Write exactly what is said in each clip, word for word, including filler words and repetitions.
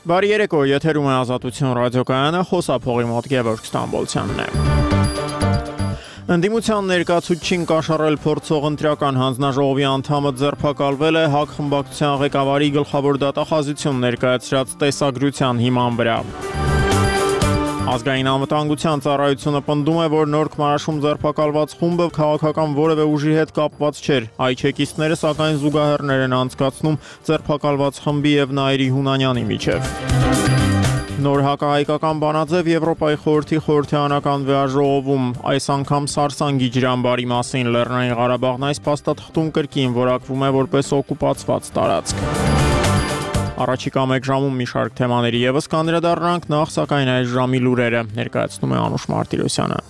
Բարի երեկո, եթերում է Ազատություն ռադիոկայանը, խոսափողի մոտ Գևորգ Ստամբոլցյանն է։ Ընդդիմության ներկայացուցչին կաշառել փորձող ընտրական հանձնաժողովի անդամը ձերբակալվել է ՀԱԿ խմբակցության ղեկավարի գլխավոր դատախազություն ներկայացրած տեսագրության հիման վրա։ Ազգային անվտանգության ծառայությունը պնդում է, որ նոր Քմարաշում ձերբակալված խումբը քաղաքական որևէ ուժի հետ կապված չէր։ Այչեկիստները սակայն զուգահեռներ են անցկացնում ձերբակալված խմբի եւ Նաիրի Հունանյանի միջև։ Նոր հակահայկական բանաձև Եվրոպայի խորհրդի խորհրդարանական վեաժողովում, այս անգամ Սարսանգի ջրամբարի մասին Լեռնային Ղարաբաղն այս փաստաթղթում կրկին որակվում է որպես օկուպացված տարածք։ Առաջիկա մեկ ժամում մի շարք թեմաների եւս կանդրադառնանք, նախ սակայն այս ժամի լուրերը ներկայացնում է Անուշ Մարտիրոսյանը։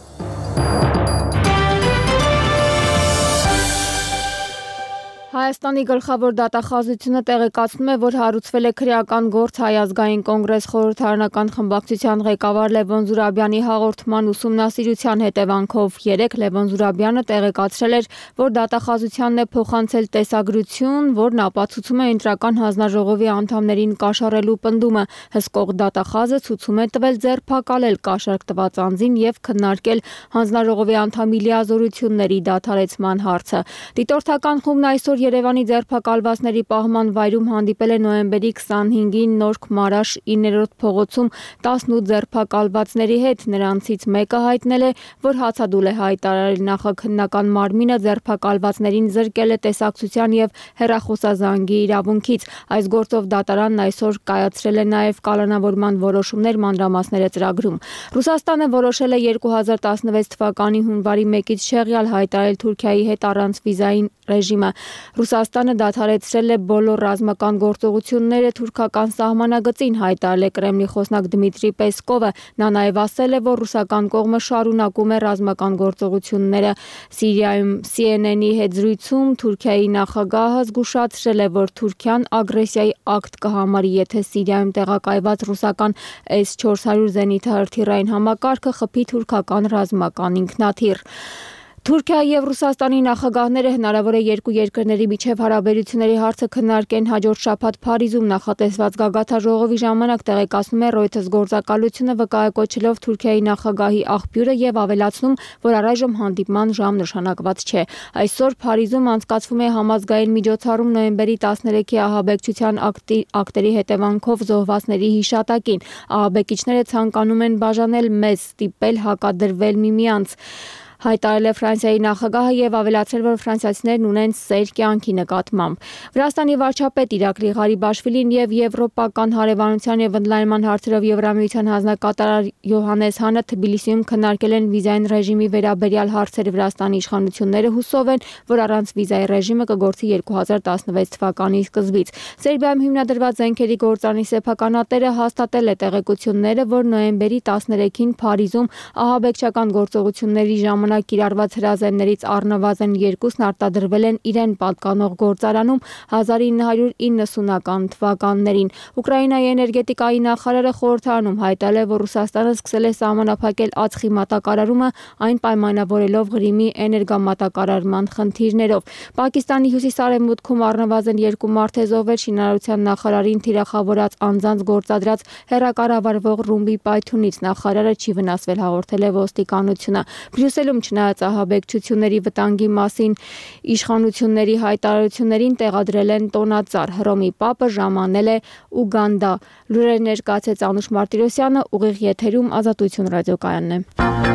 Հայաստանի գլխավոր դատախազությունը տեղեկացնում է, որ հարուցվել է քրեական գործ Հայ ազգային կոնգրես խորհրդարանական խմբակցության ղեկավար Լևոն Զուրաբյանի հաղորդման ուսումնասիրության հետևանքով։ Երեկ Լևոն Զուրաբյանը տեղեկացրել էր, որ դատախազությանն է փոխանցել տեսագրություն, որն ապացուցում է ընտրական հանձնաժողովի անդամներին կաշառելու պնդումը։ Հսկող դատախազը ցուցում է տվել ձերբակալել կաշառք տված անձին եւ քննարկել հանձնաժողովի անդամի լիազորությունների դադարեցման հարցը։ Դիտորդական խումբն այսօր Երևանի ձերբակալվածների պահման վայրում հանդիպել է նոյեմբերի քսանհինգին Նոր Քմարաշ իններորդ փողոցում տասնութ ձերբակալվածների հետ։ Նրանցից մեկը հայտնել է, որ հացադուլ է հայտարարել նախաքննական մարմինը ձերբակալվածներին զրկել է տեսակցության եւ հեռախոսազանգի իրավունքից։ Այս գործով դատարանն այսօր կայացրել է նաեւ կալանավորման որոշումներ, մանրամասները ծրագրում։ Ռուսաստանը որոշել է երկու հազար տասնվեց թվականի հունվարի մեկից շեղյալ հայտարարել Թուրքիայի հետ առանց վիզային ռեժիմը։ Ռուսաստանը դադարեցրել է բոլոր ռազմական գործողությունները թուրքական սահմանագծին, հայտարարել է Կրեմլի խոսնակ Դմիտրի Պեսկովը։ Նա նաև ասել է, որ ռուսական կողմը շարունակում է ռազմական գործողությունները Սիրիայում։ C N N-ի հետ զրույցում Թուրքիայի նախագահը զգուշացրել է, որ Թուրքիան ագրեսիայի ակտ կհամարի, եթե Սիրիայում տեղակայված ռուսական S four hundred զենիթահրթիռային համակարգը խփի թուրքական ռազմական ինքնաթիռ։ Թուրքիայի եւ Ռուսաստանի նախագահները հնարավոր է երկու երկրների միջև հարաբերությունների հարցը քննարկեն հաջորդ շաբաթ Փարիզում նախատեսված գագաթնաժողովի ժամանակ, տեղեկացնում է Reuters գործակալությունը, վկայակոչելով Թուրքիայի նախագահի աղբյուրը եւ ավելացնում, որ առայժմ հանդիպման ժամ նշանակված չէ։ Այսօր Փարիզում անցկացվում է համազգային միջոցառում նոյեմբերի տասներեքի ահաբեկչության ակտի, ակտերի հետևանքով զոհվածների հիշատակին։ Ահաբեկիչները ցանկանում են բաժանել մեզ, ստիպել հակադրվել միմյանց, հայտարարել է Ֆրանսիայի նախագահը եւ ավելացրել, որ ֆրանսիացիներն ունեն սեր կյանքի նկատմամբ։ Վրաստանի վարչապետ Իրակլի Ղարիբաշվիլին եւ եվրոպական հարևանության եւ ընդլայնման հարցերով Եվրամիության հանձնակատարար Յոհանես Հանը Թբիլիսիում քննարկել են վիզային ռեժիմի վերաբերյալ հարցեր։ Վրաստանի իշխանությունները հուսով են, որ առանց վիզայի ռեժիմը կգործի երկու հազար տասնվեց թվականի սկզբից։ Սերբիայում հիմնադրված զենքերի գործանի սեփականատերը հաստատել է տեղեկությունները, որ նոյեմբերի տասներեքին Փարիզում ահաբեկչական գործողությունների ժամանակ կիրառված հրազեններից առնվազն երկուսն արտադրվել են իրեն պատկանող գործարանում հազար ինը հարյուր իննսունական թվականներին։ Ուկրաինայի էներգետիկայի նախարարը խորհրդարանում հայտարարել է, որ Ռուսաստանը սկսել է սահմանափակել ածխի մատակարարումը, այն պայմանավորելով Ղրիմի էներգամատակարարման խնդիրներով։ Պակիստանի հյուսիսարևմուտքում առնվազն երկու մարդ է զոհվել շինարարության նախարարին թիրախավորած անձանց գործադրած հեռակառավարվող ռումբի պայթյունից։ Նախարարը չի վնասվել, հաղորդել է ոստիկանությունը։ Բրյուսելում չնայած ահաբեկչությունների վտանգի մասին իշխանությունների հայտարարություններին տեղադրել են տոնածառ։ Հռոմի պապը ժամանել է Ուգանդա։ Լուրեր ներկայացրեց Անուշ Մարտիրոսյանը, ուղիղ եթերում Ազատություն ռադիոկայանն է։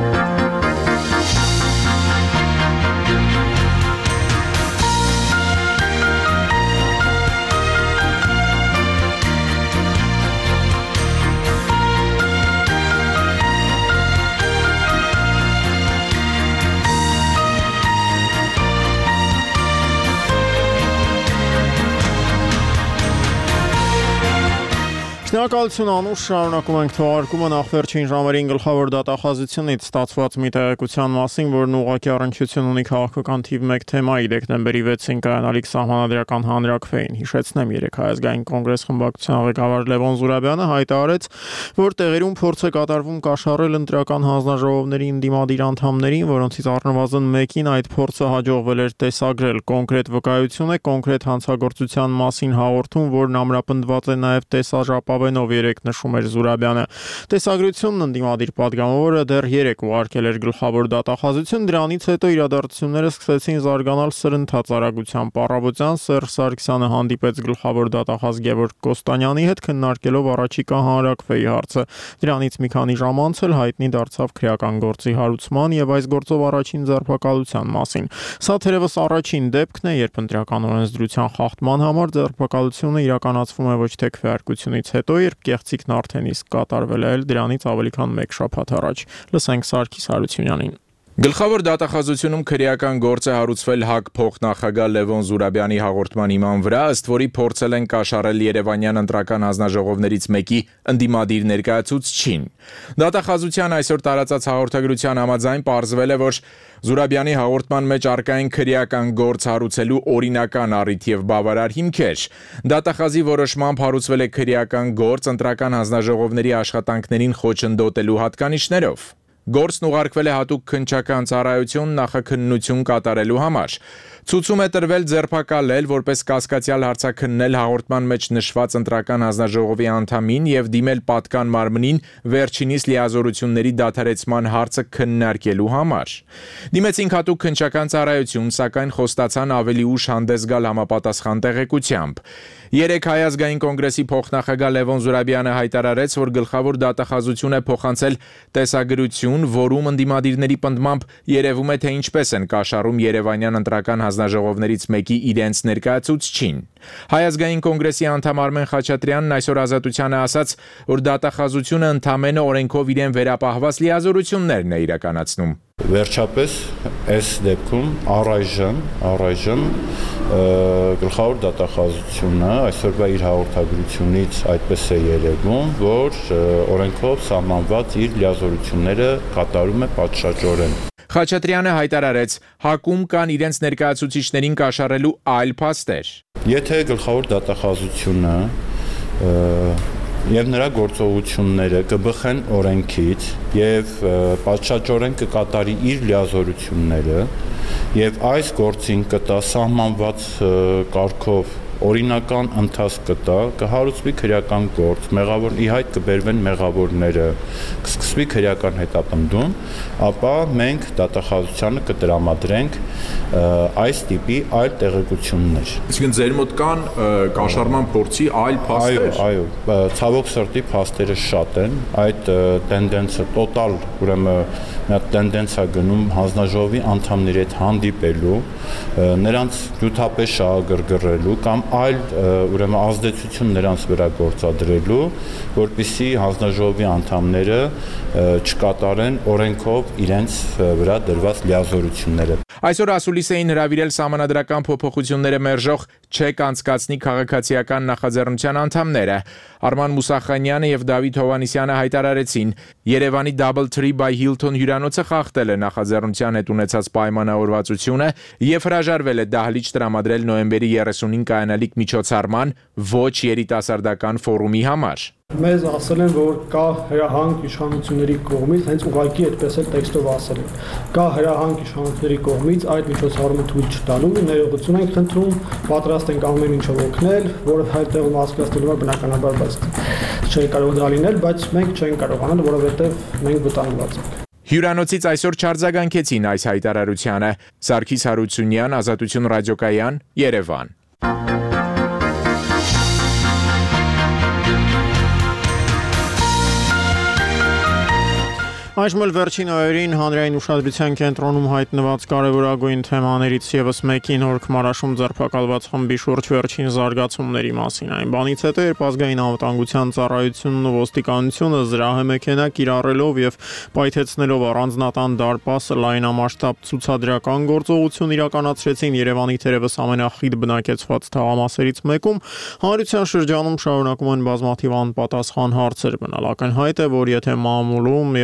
Շնորհակալություն Անուշ, շարունակում ենք թողարկումը նախ վերջին ժամերին գլխավոր դատախազությունից ստացված մի տեղեկության մասին, որն ուղղակի առնչություն ունի քաղաքական թիվ մեկ թեմայի դեկտեմբերի վեցին կայանալիք սահմանադրական հանրաքվեին։ Հիշեցնեմ, երեկ Հայ ազգային կոնգրես խմբակցության ղեկավար Լևոն Զուրաբյանը հայտարարեց, որ տեղերում փորձ է կատարվում կաշառել ընտրական հանձնաժողովների ընդդիմադիր անդամներին, որոնցից առնվազն մեկին այդ փորձը հաջողվել էր տեսագրել։ Կոնկրետ վկայություն է կոնկրետ հանցագործության մասին հաղորդում, որն ամրապնդված է նաև տեսաժապավեն Արմավենով երեկ նշում էր Զուրաբյանը։ Տեսագրությունն ընդդիմադիր պատգամավորը դեռ երեկ ուղարկել էր գլխավոր դատախազություն, դրանից հետո իրադարձությունները սկսեցին զարգանալ սրընթաց արագությամբ։ Առավոտյան Սերժ Սարգսյանը հանդիպեց գլխավոր դատախազ Գևորգ Կոստանյանի հետ, քննարկելով առաջիկա հանրաքվեի հարցը։ Դրանից մի քանի ժամ անց էլ հայտնի դարձավ քրեական գործի հարուցման եւ այս գործով առաջին ձերբակալության մասին։ Սա թերևս առաջին դեպքն է, երբ ընտրական օրենսդրության խախտման համար ձերբակալությունը իրականացվում է ոչ թե քվեարկությունից հետո, երբ կեղծիքն արդեն իսկ կատարվել է, այլ դրանից ավելի քան մեկ շաբաթ առաջ։ Լսենք Սարգիս Հարությունյանին։ Գլխավոր դատախազությունում քրեական գործ է հարուցվել ՀԱԿ փոխնախագահ Լևոն Զուրաբյանի հաղորդման հիման վրա, ըստ որի փորձել են կաշառել Երևանյան ընտրական հանձնաժողովներից մեկի ընդդիմադիր ներկայացուցչին։ Դատախազության այսօր տարածած հաղորդագրության համաձայն պարզվել է, որ Զուրաբյանի հաղորդման մեջ առկա են քրեական գործ հարուցելու օրինական առիթ եւ բավարար հիմքեր։ Դատախազի որոշմամբ հարուցվել է քրեական գործ ընտրական հանձնաժողովների աշխատանքներին խոչընդոտելու հատկանիշներով։ Գործն ուղարկվել է հատուկ քննչական ծառայություն նախաքննություն կատարելու համար։ Ցուցում է տրվել ձերբակալել, որպես կասկածյալ հարցաքննել հաղորդման մեջ նշված ընտրական հանձնաժողովի անդամին եւ դիմել պատկան մարմնին վերջինիս լիազորությունների դադարեցման հարցը քննարկելու համար։ Դիմեցին հատուկ քննչական ծառայություն, սակայն խոստացան ավելի ուշ հանդես գալ համապատասխան տեղեկությամբ։ Երեկ Հայ ազգային կոնգրեսի փոխնախագահ Լևոն Զուրաբյանը հայտարարեց, որ գլխավոր դատախազություն է փոխանցել տեսագրություն, որում ընդդիմադիրների պնդմամբ երևում է, թե ինչպես են կաշառում Երևանյան ընտրական հանձնաժողովներից մեկի իրենց ներկայացուցչին։ Հայ ազգային կոնգրեսի անդամ Արմեն Խաչատրյանն այսօր Ազատությանը ասաց, որ դատախազությունը ընդամենը օրենքով իրեն վերապահված լիազորություններն է իրականացնում։ Վերջապես այս դեպքում առայժմ առայժմ գլխավոր դատախազությունը այսօրվա իր հաղորդագրությունից այդպես է երևում, որ օրենքով սահմանված իր լիազորությունները կատարում է պատշաճորեն։ Խաչատրյանը հայտարարեց, ՀԱԿ-ում կան իրենց ներկայացուցիչներին կաշառելու այլ փաստեր։ Եթե գլխավոր դատախազությունը եւ նրա գործողությունները կբխեն օրենքից եւ պատշաճորեն կկատարի իր լիազորությունները եւ այս գործին կտա սահմանված կարգով օրինական ընթացք կտա, կհարուցվի քրեական գործ, մեղավոր ի հայտ կբերվեն մեղավորները, կսկսվի քրեական հետապնդում, ապա մենք դատախազությանը կտրամադրենք այս տիպի այլ տեղեկություններ։ Այսինքն ձեր մոտ կան կաշառման փորձի այլ փաստեր։ Այո, այո, ցավոք սրտի փաստերը շատ են, այդ տենդենսը տոտալ, ուրեմն մի հատ տենդենս է գնում հանձնաժողովի անդամների հետ հանդիպելու, նրանց նյութապես շահագրգռելու կամ այլ ուրեմն ազդեցություն նրանց վրա գործադրելու, որպեսզի հանձնաժողովի անդամները չկատարեն օրենքով իրենց վրա դրված լիազորությունները։ Այսօր ասուլիս էին հրավիրել սահմանադրական փոփոխությունները մերժող չեք անցկացնի քաղաքացիական նախաձեռնության անդամները։ Արման Մուսախանյանը եւ Դավիթ Հովանիսյանը հայտարարեցին, Երևանի Double Tree by Hilton հյուրանոցը խախտել է նախաձեռնության հետ ունեցած պայմանավորվածությունը եւ հրաժարվել է դահլիճ տրամադրել նոյեմբերի երեսունին կայանալիք միջոցառման ոչ երիտասարդական ֆորումի համար։ Մեզ ասել են, որ կա հրահանգ իշխանությունների կողմից, հենց ուղղակի այդպես էլ տեքստով ասել են։ Կա հրահանգ իշխանությունների կողմից այդ միջոցառումը թույլ չտալու, ներողություն ենք խնդրում, պատրաստ ենք ամեն ինչով օգնել, որը հայտեղում հասկացնելու է բնականաբար, բայց չէ կարող դա լինել, բայց մենք չենք կարողանալ, որովհետև մենք վտանգված ենք։ Հյուրանոցից այսօր չարձագանքեցին այս հայտարարությանը։ Սարգիս Հարությունյան, Ազատություն ռադիոկայան, Երևան։ Այժմ էլ վերջին օրերին հանրային ուշադրության կենտրոնում հայտնված կարևորագույն թեմաներից եւս մեկի նոր քմարաշում ձերբակալված խմբի շուրջ վերջին զարգացումների մասին։ Այն բանից հետո, երբ ազգային անվտանգության ծառայությունն ու ոստիկանությունը զրահ մեքենա կիրառելով եւ պայթեցնելով առանձնատան դարպասը լայնամասշտաբ ցուցադրական գործողություն իրականացրեցին Երևանի թերևս ամենախիտ բնակեցված թաղամասերից մեկում, հանրության շրջանում շարունակում են բազմաթիվ անպատասխան հարցեր մնալ։ Ակնհայտ է, որ եթե մամուլում եւ թե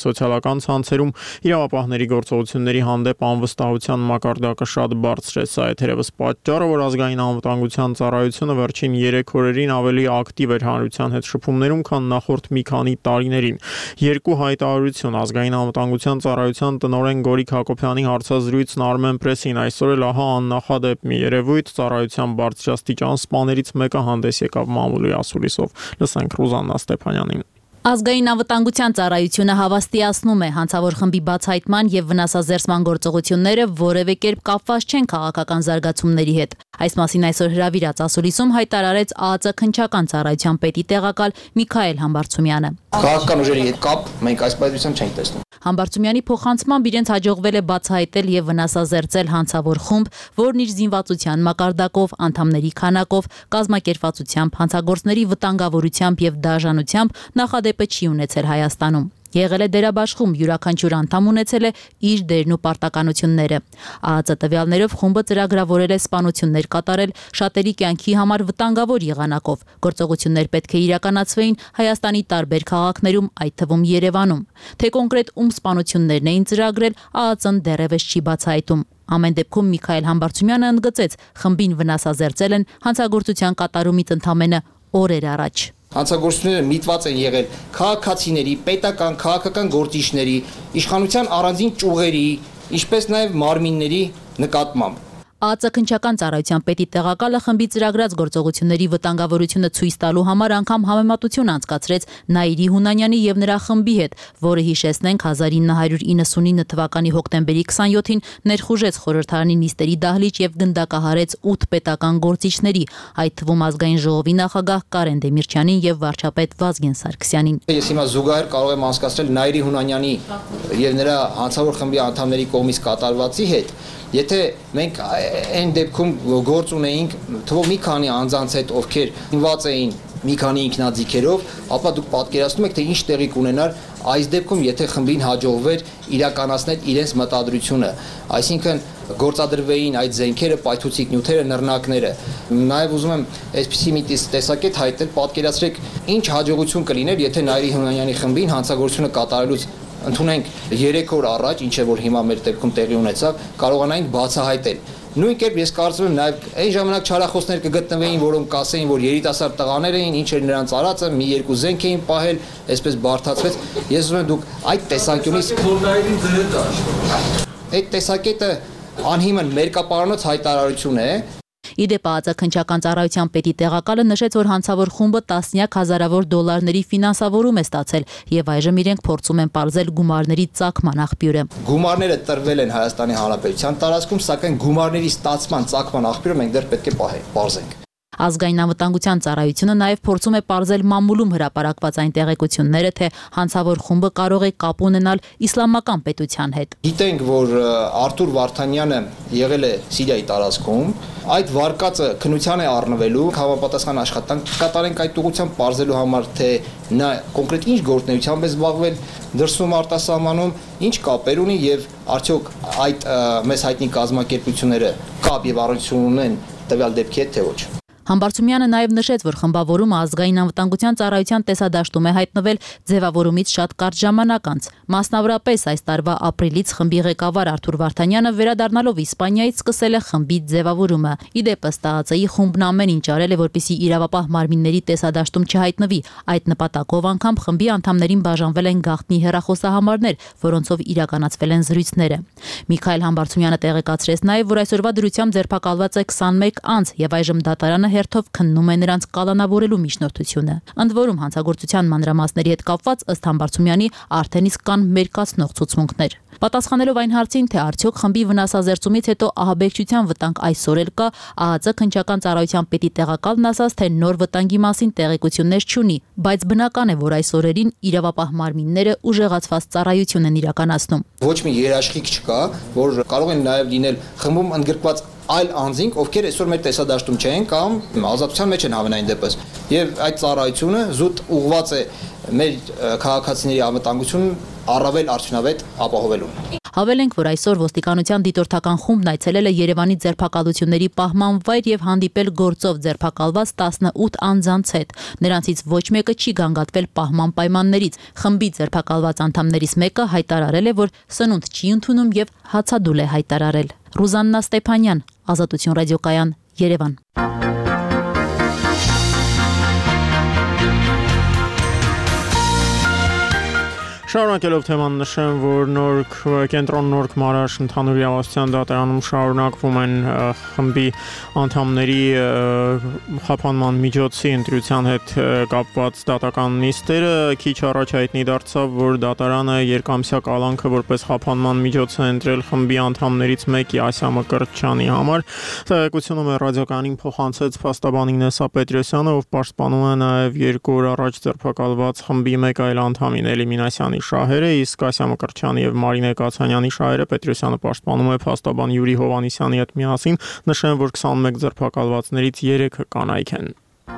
սոցիալական ցանցերում իրավապահների գործողությունների հանդեպ անվստահության մակարդակը շատ բարձր է։ Սա է թերևս պատճառը, որ ազգային անվտանգության ծառայությունը վերջին երեք օրերին ավելի ակտիվ էր հանրության հետ շփումներում, քան նախորդ մի քանի տարիներին։ Երկու հայտարարություն ազգային անվտանգության ծառայության տնօրեն Գորիկ Հակոբյանի հարցազրույցն Armen Press-ին այսօր էլ ահա աննախադեպ մի երևույթ ծառայության բարձրաստիճան սպաներից մեկը հանդես եկավ մամուլի ասուլիսով։ Լսենք Ռուզաննա Ստեփանյանին։ Ազգային անվտանգության ծառայությունը հավաստիացնում է հանցավոր խմբի բացահայտման եւ վնասազերծման գործողությունները որևէ կերպ կապված չեն քաղաքական զարգացումների հետ։ Այս մասին այսօր հրավիրած ասուլիսում հայտարարեց ԱԱԾ քննչական ծառայության պետի տեղակալ Միքայել Համբարձումյանը։ Քաղաքական ուժերի հետ կապ մենք այս պայծառությամբ չենք տեսնում։ Համբարձումյանի փոխանցմամբ իրենց հաջողվել է բացահայտել եւ վնասազերծել հանցավոր խումբ, որն իր զինվածության մակարդակով, անդամների քանակով, կազմակերպվածությամբ, հանցագործների վտանգավորությամբ եւ դաժանությամբ նախադեպը չի ունեցել Հայաստանում։ Եղել է դերաբաշխում, յուրաքանչյուր անդամ ունեցել է իր դերն ու պարտականությունները։ ԱԱԾ տվյալներով խումբը ծրագրավորել է սպանություններ կատարել շատերի կյանքի համար վտանգավոր եղանակով։ Գործողություններ պետք է իրականացվեին Հայաստանի տարբեր քաղաքներում, այդ թվում Երևանում։ Թե կոնկրետ ում սպանություններն էին ծրագրել, ԱԱԾ-ն դեռևս չի բացահայտում։ Ամեն դեպքում Միքայել Համբարձումյանը ընդգծեց, խմբին վնասազերծել են հանցագործության կատարումից ընդամենը օրեր առաջ։ Հանցագործությունները միտված են եղել քաղաքացիների, պետական, քաղաքական գործիչների, իշխանության առանձին ճյուղերի, ինչպես նաև մարմինների նկատմամբ։ ԱԱԾ քննչական ծառայության պետի տեղակալը խմբի ծրագրած գործողությունների վտանգավորությունը ցույց տալու համար անգամ համեմատություն անցկացրեց Նաիրի Հունանյանի եւ նրա խմբի հետ, որը հիշեցնենք հազար ինը հարյուր իննսունինը թվականի հոկտեմբերի քսանյոթին ներխուժեց խորհրդարանի նիստերի դահլիճ եւ գնդակահարեց ութ պետական գործիչների, այդ թվում ազգային ժողովի նախագահ Կարեն Դեմիրճյանին եւ վարչապետ Վազգեն Սարգսյանին։ Ես հիմա զուգահեռ կարող եմ անցկացնել Նաիրի Հունանյանի եւ նրա հանցավոր խմբի անդամների կողմից կատարվածի հետ։ Եթե մենք այն դեպքում գործ ունեինք թվով մի քանի անձանց հետ, ովքեր ինված էին մի քանի ինքնաձիգերով, ապա դուք պատկերացնում եք, թե ինչ տեղի կունենար այս դեպքում, եթե խմբին հաջողվեր իրականացնել իրենց մտադրությունը, այսինքն գործադրվեին այդ զենքերը, պայթուցիկ նյութերը, նռնակները։ Նաև ուզում եմ այսպիսի մի տեսակետ հայտնել, պատկերացրեք, ինչ հաջողություն կլիներ, եթե Նաիրի Հունանյանի խմբին հանցագործությունը կատարելուց ընդունենք երեք օր առաջ, ինչ է որ հիմա մեր դեպքում տեղի ունեցավ, կարողանայինք բացահայտել։ Նույն կերպ ես կարծում եմ նաև այն ժամանակ չարախոսներ կգտնվեին, որոնք կասեին, որ երիտասարդ տղաներ էին, ինչ էր նրանց արածը, մի երկու զենք էին պահել, այսպես բարթացվեց։ Ես ուզում եմ դուք այդ տեսանկյունից այդ տեսակետը անհիմն մերկապարանոց հայտարարություն է։ Իդեպ ԱԱԾ քննչական ծառայության պետի տեղակալը նշեց, որ հանցավոր խումբը տասնյակ հազարավոր դոլարների ֆինանսավորում է ստացել եւ այժմ իրենք փորձում են պարզել գումարների ծագման աղբյուրը։ Գումարները տրվել են Հայաստանի Հանրապետության տարածքում, սակայն գումարների ստացման ծագման աղբյուրը մենք դեռ պետք է պարզենք։ Ազգային անվտանգության ծառայությունը նաև փորձում է պարզել մամուլում հրապարակված այն տեղեկությունները, թե հանցավոր խումբը կարող է կապ ունենալ իսլամական պետության հետ։ Գիտենք, որ Արթուր Վարդանյանը եղել է Սիրիայի տարածքում, այդ վարկածը քննության է առնվելու, համապատասխան աշխատանք կատարենք այդ ուղղությամբ պարզելու համար, թե նա կոնկրետ ինչ գործունեությամբ է զբաղվել դրսում արտասահմանում, ինչ կապեր ունի եւ արդյոք այդ մեզ հայտնի կազմակերպությունները կապ եւ առնչություն ունեն տվյալ դեպքի հետ, թե ոչ։ Համբարձումյանը նաև նշեց, որ խմբավորումը ազգային անվտանգության ծառայության տեսադաշտում է հայտնվել ձևավորումից շատ կարճ ժամանակ անց։ Մասնավորապես այս տարվա ապրիլից խմբի ղեկավար Արթուր Վարդանյանը վերադառնալով Իսպանիայից սկսել է խմբի ձևավորումը։ Իդեպ ըստ ԱԱԾ-ի խումբն ամեն ինչ արել է, որպեսզի իրավապահ մարմինների տեսադաշտում չհայտնվի։ Այդ նպատակով անգամ խմբի անդամներին բաժանվել են գաղտնի հեռախոսահամարներ, որոնցով իրականացվել են զրույցները։ Միքայել Համբարձումյանը տեղեկացրեց նաև, որ այսօրվա դրությամբ ձերբակալված է քսանմեկ անձ եւ այժմ դատարանը հերթով քննում է նրանց կալանավորելու միջնորդությունը։ Ընդ որում հանցագործության մանրամասների հետ կապված ըստ Համբարձումյանի արդեն իսկ կան մերկացնող ցուցմունքներ։ Պատասխանելով այն հարցին, թե արդյոք խմբի վնասազերծումից հետո ահաբեկչության վտանգ այսօր էլ կա, ԱԱԾ քննչական ծառայության պետի տեղակալն ասաց, թե նոր վտանգի մասին տեղեկություններ չունի, բայց բնական է, որ այս օրերին իրավապահ մարմինները ուժեղացված ծառայություն են իրականացնում։ Ոչ մի երաշխիք չկա, որ կարող են նաև լինել խմբում ընդգրկված այլ անձինք, ովքեր այսօր մեր տեսադաշտում չեն կամ ազատության մեջ են հավանային դեպս։ Եվ այդ ծառայությունը զուտ ուղղված է մեր քաղաքացիների անվտանգությունն առավել արդյունավետ ապահովելու։ Հավելենք, որ այսօր ոստիկանության դիտորդական խումբն այցելել է Երևանի ձերբակալությունների պահման վայր եւ հանդիպել գործով ձերբակալված տասնութ անձանց հետ։ Նրանցից ոչ մեկը չի գանգատվել պահման պայմաններից։ Խմբի ձերբակալված անդամներից մեկը հայտարարել է, որ սնունդ չի ընդունում եւ հացադուլ է հայտարարել։ Ռուզաննա Ստեփանյան, Ազատություն ռադիոկայան, Երևան։ Շարունակելով թեման նշեմ, որ Նորք կենտրոն Նորք Մարաշ ընդհանուր իրավասության դատարանում շարունակվում են խմբի անդամների խափանման միջոցի ընտրության հետ կապված դատական նիստերը։ Քիչ առաջ հայտնի դարձավ, որ դատարանը երկամսյա կալանքը որպես խափանման միջոց է ընտրել խմբի անդամներից մեկի Ասիա Մկրտչյանի համար։ Տեղեկությունը մեր ռադիոկանին փոխանցեց փաստաբան Ինեսա Պետրոսյանը, ով պաշտպանում է նաև երկու օր առաջ ձերբակալված խմբի մեկ այլ անդամին Էլի Մինասյանի շահերը, իսկ Ասիա Մկրտչյանի եւ Մարինե Կացանյանի շահերը Պետրոսյանը պաշտպանում է փաստաբան Յուրի Հովանիսյանի հետ միասին։ Նշեմ, որ քսանմեկ ձերբակալվածներից երեքը կանայք են։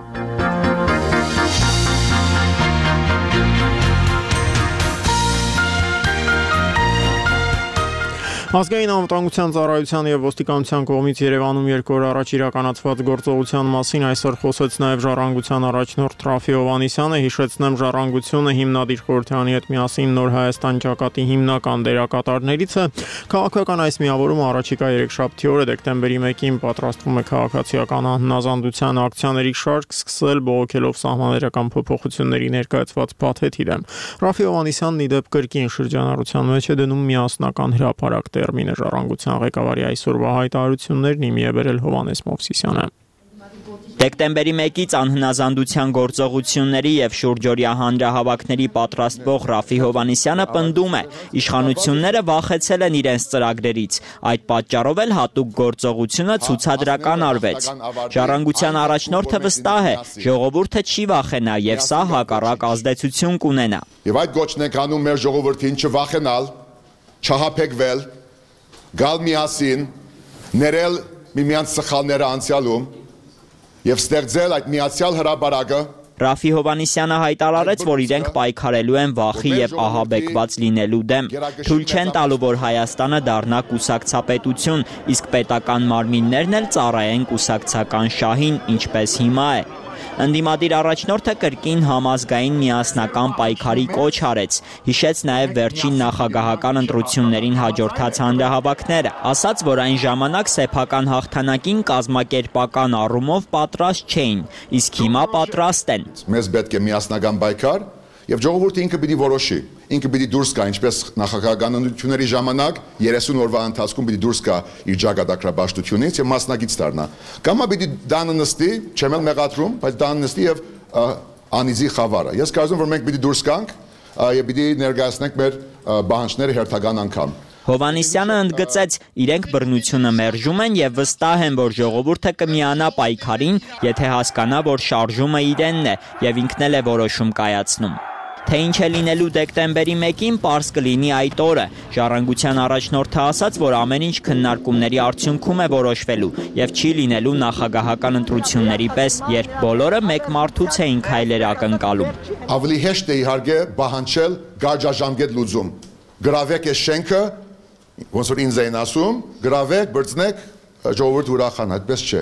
Ազգային անվտանգության ծառայության եւ ոստիկանության կողմից Երևանում երկու օր առաջ իրականացված գործողության մասին այսօր խոսեց նաեւ Ժառանգության առաջնորդ Ռաֆի Հովանիսյանը, հիշեցնեմ Ժառանգությունը հիմնադիր Խորհրդյանի հետ միասին Նոր Հայաստան ճակատի հիմնական դերակատարներից է։ Քաղաքական այս միավորումը առաջիկա երեքշաբթի օրը դեկտեմբերի մեկին պատրաստվում է քաղաքացիական հնազանդության ակցիաների շարք սկսել բողոքելով սահմանադրական փոփոխությունների ներկայացված փաթեթի դեմ։ Ռաֆի Հովանիսյանն ի դեպ կրկին շրջանառության մեջ է դնում միասնական հրապարակ տերմինը Ժառանգության ղեկավարի այսօրվա հայտարարություններն իմի է բերել Հովանես Մովսիսյանը։ Դեկտեմբերի մեկից անհնազանդության գործողությունների եւ շուրջօրյա հանրահավաքների պատրաստվող Ռաֆի Հովանիսյանը պնդում է, իշխանությունները վախեցել են իրենց ծրագրերից, այդ պատճառով էլ հատուկ գործողությունը ցուցադրական արվեց։ Ժառանգության առաջնորդը վստահ է, ժողովուրդը չի վախենա եւ սա հակառակ ազդեցություն կունենա։ Եվ այդ գոչն ենք անում մեր ժողովրդին չվախենալ, չհապեկվել, գալ միասին, ներել միմյանց սխալները անցյալում եւ ստեղծել այդ միացյալ հրապարակը։ Ռաֆի Հովանիսյանը հայտարարեց, որ իրենք պայքարելու են վախի եւ ահաբեկված լինելու դեմ։ Թույլ չեն տալու, որ Հայաստանը դառնա կուսակցապետություն, իսկ պետական մարմիններն էլ ծառայեն կուսակցական շահին, ինչպես հիմա է։ Ընդդիմադիր առաջնորդը կրկին համազգային միասնական պայքարի կոչ արեց, հիշեց նաև վերջին նախագահական ընտրություններին հաջորդած հանրահավաքները, ասաց, որ այն ժամանակ սեփական հաղթանակին կազմակերպական առումով պատրաստ չէին, իսկ հիմա պատրաստ են։ Մեզ պետք է միասնական պայքար եւ ժողովուրդը ինքը պիտի որոշի, ինքը պիտի դուրս գա, ինչպես նախագահական ընտրությունների ժամանակ երեսուն օրվա ընթացքում պիտի դուրս գա իր ճակատագրաբաշխությունից եւ մասնակից դառնա։ Կամ պիտի դանը նստի, չեմ էլ մեղադրում, բայց դանը նստի եւ անիզի խավարը։ Ես կարծում որ մենք պիտի դուրս գանք եւ պիտի ներկայացնենք մեր բանջները հերթական անգամ։ Հովանիսյանը ընդգծեց, իրենք բռնությունը մերժում են եւ վստահ են, որ ժողովուրդը կմիանա պայքարին, եթե հասկանա, որ շարժումը իրենն է եւ ինքն էլ է որոշում կայացնում։ Թե ինչ է լինելու դեկտեմբերի մեկին, պարզ կլինի այդ օրը։ Ժառանգության առաջնորդը ասաց, որ ամեն ինչ քննարկումների արդյունքում է որոշվելու եւ չի լինելու նախագահական ընտրությունների պես, երբ բոլորը մեկ մարդուց էին քայլեր ակնկալում։ Ավելի հեշտ է իհարկե բանջել գարաժամկետ լուծում։ Գրավեք այս շենքը, ոնց որ ինձ էին ասում, գրավեք, բրցնեք, ժողովուրդը ուրախան, այդպես չէ։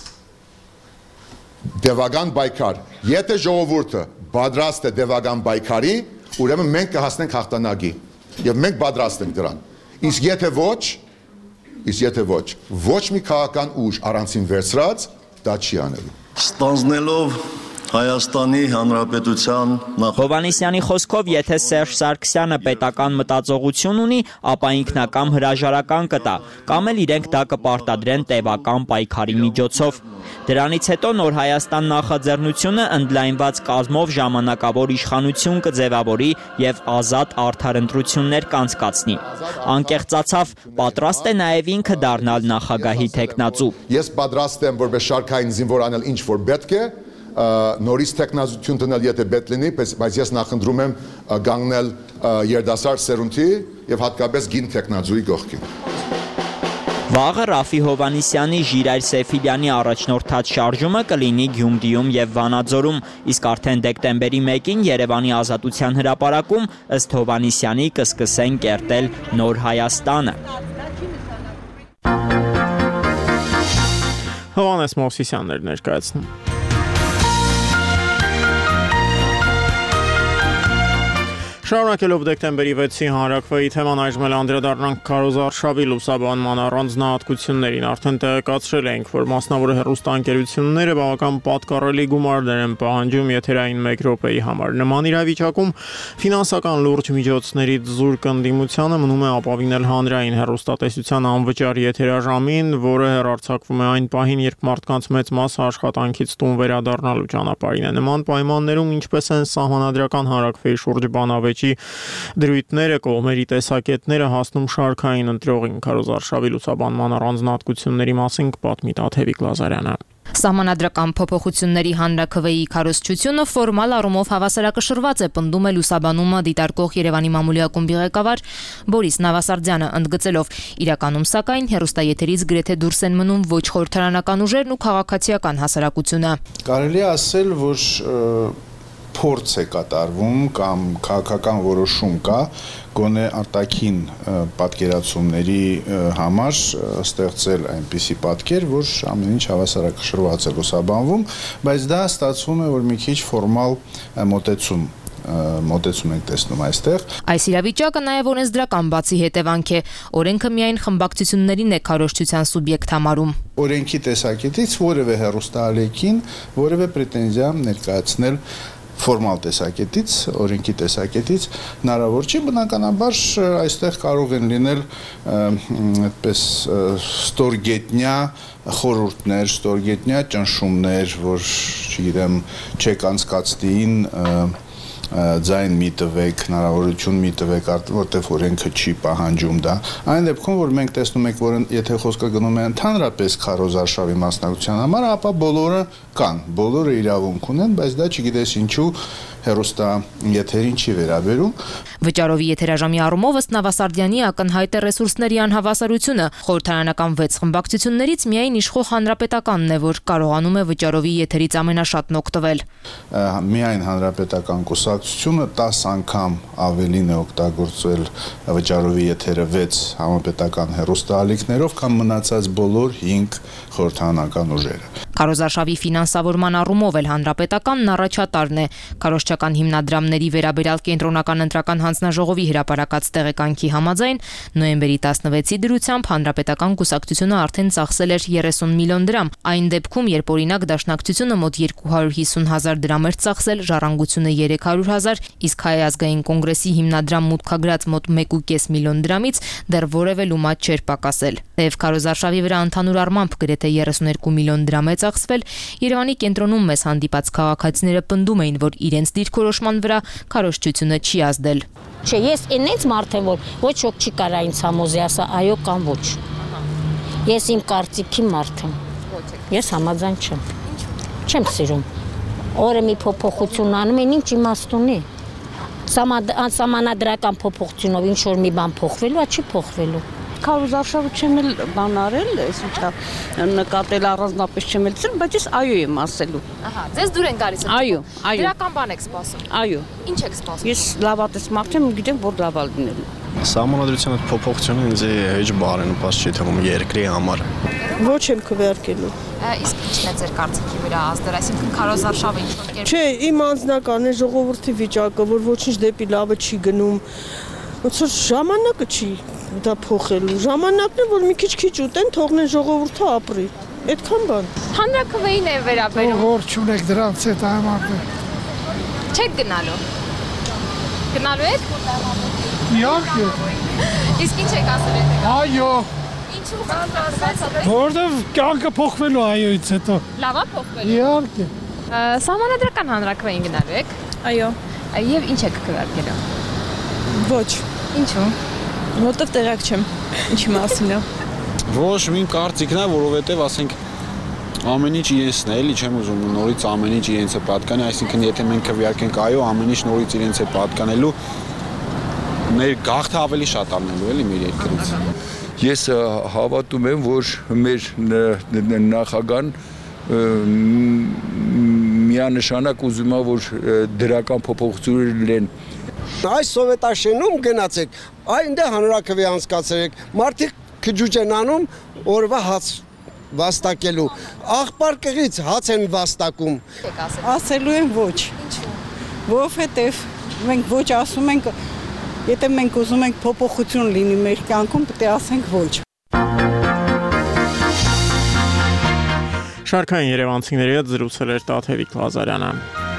Դևական պայքար։ Եթե ժողովուրդը պատրաստ է դևական պայքարի, ուրեմն մենք կհասնենք հաղթանակի եւ մենք պատրաստ ենք դրան։ Իսկ եթե ոչ, իսկ եթե ոչ, ոչ մի քաղաքական ուժ առանցին վերցրած դա չի անելու։ Ստանձնելով Հայաստանի Հանրապետության Հովանիսյանի խոսքով, եթե Սերժ Սարգսյանը պետական մտածողություն ունի, ապա ինքնակամ հրաժարական կտա, կամ էլ իրենք դա կպարտադրեն տևական պայքարի միջոցով։ Դրանից հետո Նոր Հայաստան նախաձեռնությունը ընդլայնված կազմով ժամանակավոր իշխանություն կձևավորի եւ ազատ արդար ընտրություններ կանցկացնի։ Անկեղծացավ, պատրաստ է նաեւ ինքը դառնալ նախագահի թեկնածու։ Ես պատրաստ եմ որպես շարքային զինվոր անել ինչ որ պետք է, նորից տեխնազություն տնել եթե պետք լինի, բայց ես նախընտրում եմ գանգնել երդասարդ սերունդի եւ հատկապես գին տեխնազուի կողքին։ Վաղը Ռաֆի Հովանիսյանի Ժիրայր Սեֆիլյանի առաջնորդած շարժումը կլինի Գյումրիում եւ Վանաձորում, իսկ արդեն դեկտեմբերի մեկին Երևանի Ազատության հրապարակում ըստ Հովանիսյանի կսկսեն կերտել Նոր Հայաստանը։ Հովանես Մովսիսյանն էր ներկայացնում։ Շարունակելով դեկտեմբերի վեցի հանրաքվեի թեման այժմ էլ անդրադառնանք Քարոզ Արշավի լուսաբանման առանձնահատկություններին։ Արդեն տեղեկացրել էինք, որ մասնավոր հեռուստաընկերությունները բավական պատկառելի գումարներ են պահանջում եթերային մեկ րոպեի համար։ Նման իրավիճակում ֆինանսական լուրջ միջոցներից զուրկ ընդդիմությանը մնում է ապավինել հանրային հեռուստատեսության անվճար եթերաժամին, որը հեռարձակվում է այն պահին, երբ մարդկանց մեծ մասը աշխատանքից տուն վերադառնալու ճանապարհին է։ Նման պայմաններում ինչպես են սահմանադրական հանրաքվեի շուրջ բանավեճ դրույթները, կողմերի տեսակետները հասնում շարքային ընտրողին։ Քարոզ Արշավի լուսաբանման առանձնահատկությունների մասին կպատմի Տաթևիկ Լազարյանը։ Սահմանադրական փոփոխությունների հանրաքվեի քարոզչությունը ֆորմալ առումով հավասարակշռված է, պնդում է լուսաբանումը դիտարկող Երևանի մամուլի ակումբի ղեկավար Բորիս Նավասարդյանը, ընդգծելով իրականում սակայն հեռուստաեթերից գրեթե դուրս են մնում ոչ խորհրդարանական ուժերն ու քաղաքացիական հասարակությունը։ Կարելի է ասել, որ փորձ է կատարվում կամ քաղաքական որոշում կա գոնե արտաքին պատկերացումների համար ստեղծել այնպիսի պատկեր, որ ամեն ինչ հավասարակշռված է լուսաբանվում, բայց դա ստացվում է, որ մի քիչ ֆորմալ մոտեցում մոտեցում ենք տեսնում այստեղ։ Այս իրավիճակը նաև օրենսդրական բացի հետևանք է։ Օրենքը միայն խմբակցություններին է քարոզչության սուբյեկտ համարում։ Օրենքի տեսակետից որևէ հեռուստաալեկին որևէ պրետենզիա ներկայացնել ֆորմալ տեսակետից, օրենքի տեսակետից հնարավոր չի, բնականաբար այստեղ կարող են լինել այդպես ստորգետնյա խորհուրդներ, ստորգետնյա ճնշումներ, որ, չգիտեմ, չեք անցկացնին ձայն մի տվեք, հնարավորություն մի տվեք, որտեղ օրենքը չի պահանջում դա։ Այն դեպքում, որ մենք տեսնում ենք, որ եթե խոսքը գնում է ընդհանրապես Քարոզ Արշավի մասնակցության համար, ապա բոլորը կան, բոլորը իրավունք ունեն, բայց դա չգիտես ինչու հեռուստա եթերին չի վերաբերում։ Վճարովի եթերաժամի առումով ըստ Նավասարդյանի ակնհայտ է ռեսուրսների անհավասարությունը։ Խորհրդարանական վեց խմբակցություններից միայն իշխող հանրապետականն է, որ կարողանում է վճարովի եթերից ամենաշատն օգտվել։ Միայն հանրապետական կուսակցությունը տաս անգամ ավելին է օգտագործել վճարովի եթերը վեց համապետական հեռուստաալիքներով, քան մնացած բոլոր հինգ խորհրդարանական ուժերը։ Քարոզ Արշավի ֆինանսավորման առումով էլ հանրապետականն առաջատարն է։ Քարոզչական հիմնադրամների վերաբերյալ կենտրոնական ընտրական հանձնաժողովի հրապարակած տեղեկանքի համաձայն նոյեմբերի տասնվեցի դրությամբ հանրապետական կուսակցությունը արդեն ծախսել էր երեսուն միլիոն դրամ։ Այն դեպքում, երբ օրինակ Դաշնակցությունը մոտ երկու հարյուր հիսուն հազար դրամ էր ծախսել, Ժառանգությունը երեք հարյուր հազար, իսկ Հայ ազգային կոնգրեսի հիմնադրամ մուտքագրած մոտ մեկ ու կես միլիոն դրամից դեռ որևէ լումա չէր պակասել։ Թեև Քարոզ Արշավի վրա ընդհանուր առմամբ գրեթե երեսունյոթ միլիոն դրամ է ծախսվել, Երևանի կենտրոնում մեզ հանդիպած քաղաքացիները պնդում էին, որ իրենց դիրքորոշման վրա քարոզչությունը չի ազդել։ Չէ, ես այնից մարդ եմ, որ ոչ ոք չի կարա ինձ համոզի ասա այո կամ ոչ։ Ես իմ կարծիքի մարդ եմ։ Ես համաձայն չեմ։ Չեմ սիրում։ Օրը մի փոփոխություն անում են, ինչ իմաստ ունի։ Սահմանադրական փոփոխությունով ինչ որ մի բան փոխվելու, չի փոխվելու։ Քարոզ Արշավը չեմ էլ բան արել, ես ինչա նկատել առանձնապես չեմ էլ ծրել, բայց ես այո եմ ասելու։ Ահա, ձեզ դուր են գալիս։ Այո, այո։ Դրական բան եք սպասում։ Այո։ Ինչ եք սպասում։ Ես լավատես մարդ եմ, գիտեմ, որ լավ լինելու։ Սահմանադրության այդ փոփոխությունը ինձ հեչ բարենպաստ չի թվում երկրի համար։ Ոչ եմ քվեարկելու։ Իսկ ինչն է ձեր կարծիքի վրա ազդել, այսինքն Քարոզ Արշավը ինչ-որ կերպ։ Չէ, իմ անձնական է ժողովրդի վիճակը, որ ոչինչ դեպի լավը չի գնում։ Ոնց որ ժամանակը չի դա փոխելու։ Ժամանակն է, որ մի քիչ-քիչ ուտեն, թողնեն ժողովուրդը ապրի։ Այդքան բան։ Հանրաքվեին է վերաբերում։ Որ չունեք դրանց հետ համարվում։ Չեք գնալու։ Գնալու եք։ Իհարկե։ Իսկ ինչ եք ասել եք։ Այո։ Ինչու ասացաց։ Որտեվ կյանքը փոխվելու այոից հետո։ Լավ է փոխվելու։ Իհարկե։ Սահմանադրական հանրաքվեին գնալու եք։ Այո։ Եվ ինչ եք քվեարկելու։ Ոչ։ Ինչու։ Որտեվ տեղակ չեմ։ Ինչի մասին է։ Ոչ, իմ կարծիքն է, որովհետև ասենք ամեն ինչ իրենցն է, էլի չեմ ուզում նորից ամեն ինչ իրենց է պատկանի, այսինքն եթե մենք քվեարկենք այո, ամեն ինչ նորից իրենց է պատկանելու, մեր գաղթը ավելի շատ առնելու էլի մեր երկրից։ Ես հավատում եմ, որ մեր նախագահան միանշանակ ուզում է, որ դրական փոփոխություններ լինեն։ Այս սովետաշենում գնացեք, այնտեղ հանրաքվե անցկացրեք, մարդիկ քջուջ են անում օրվա հաց վաստակելու, աղբար կղից հաց են վաստակում։ Ասելու են ոչ, որովհետև մենք ոչ ասում ենք, եթե մենք ուզում ենք փոփոխություն լինի մեր կյանքում, պետք է ասենք ոչ։ Շարքային երևանցիների հետ զրուցել էր Տաթևիկ Ղազարյանը։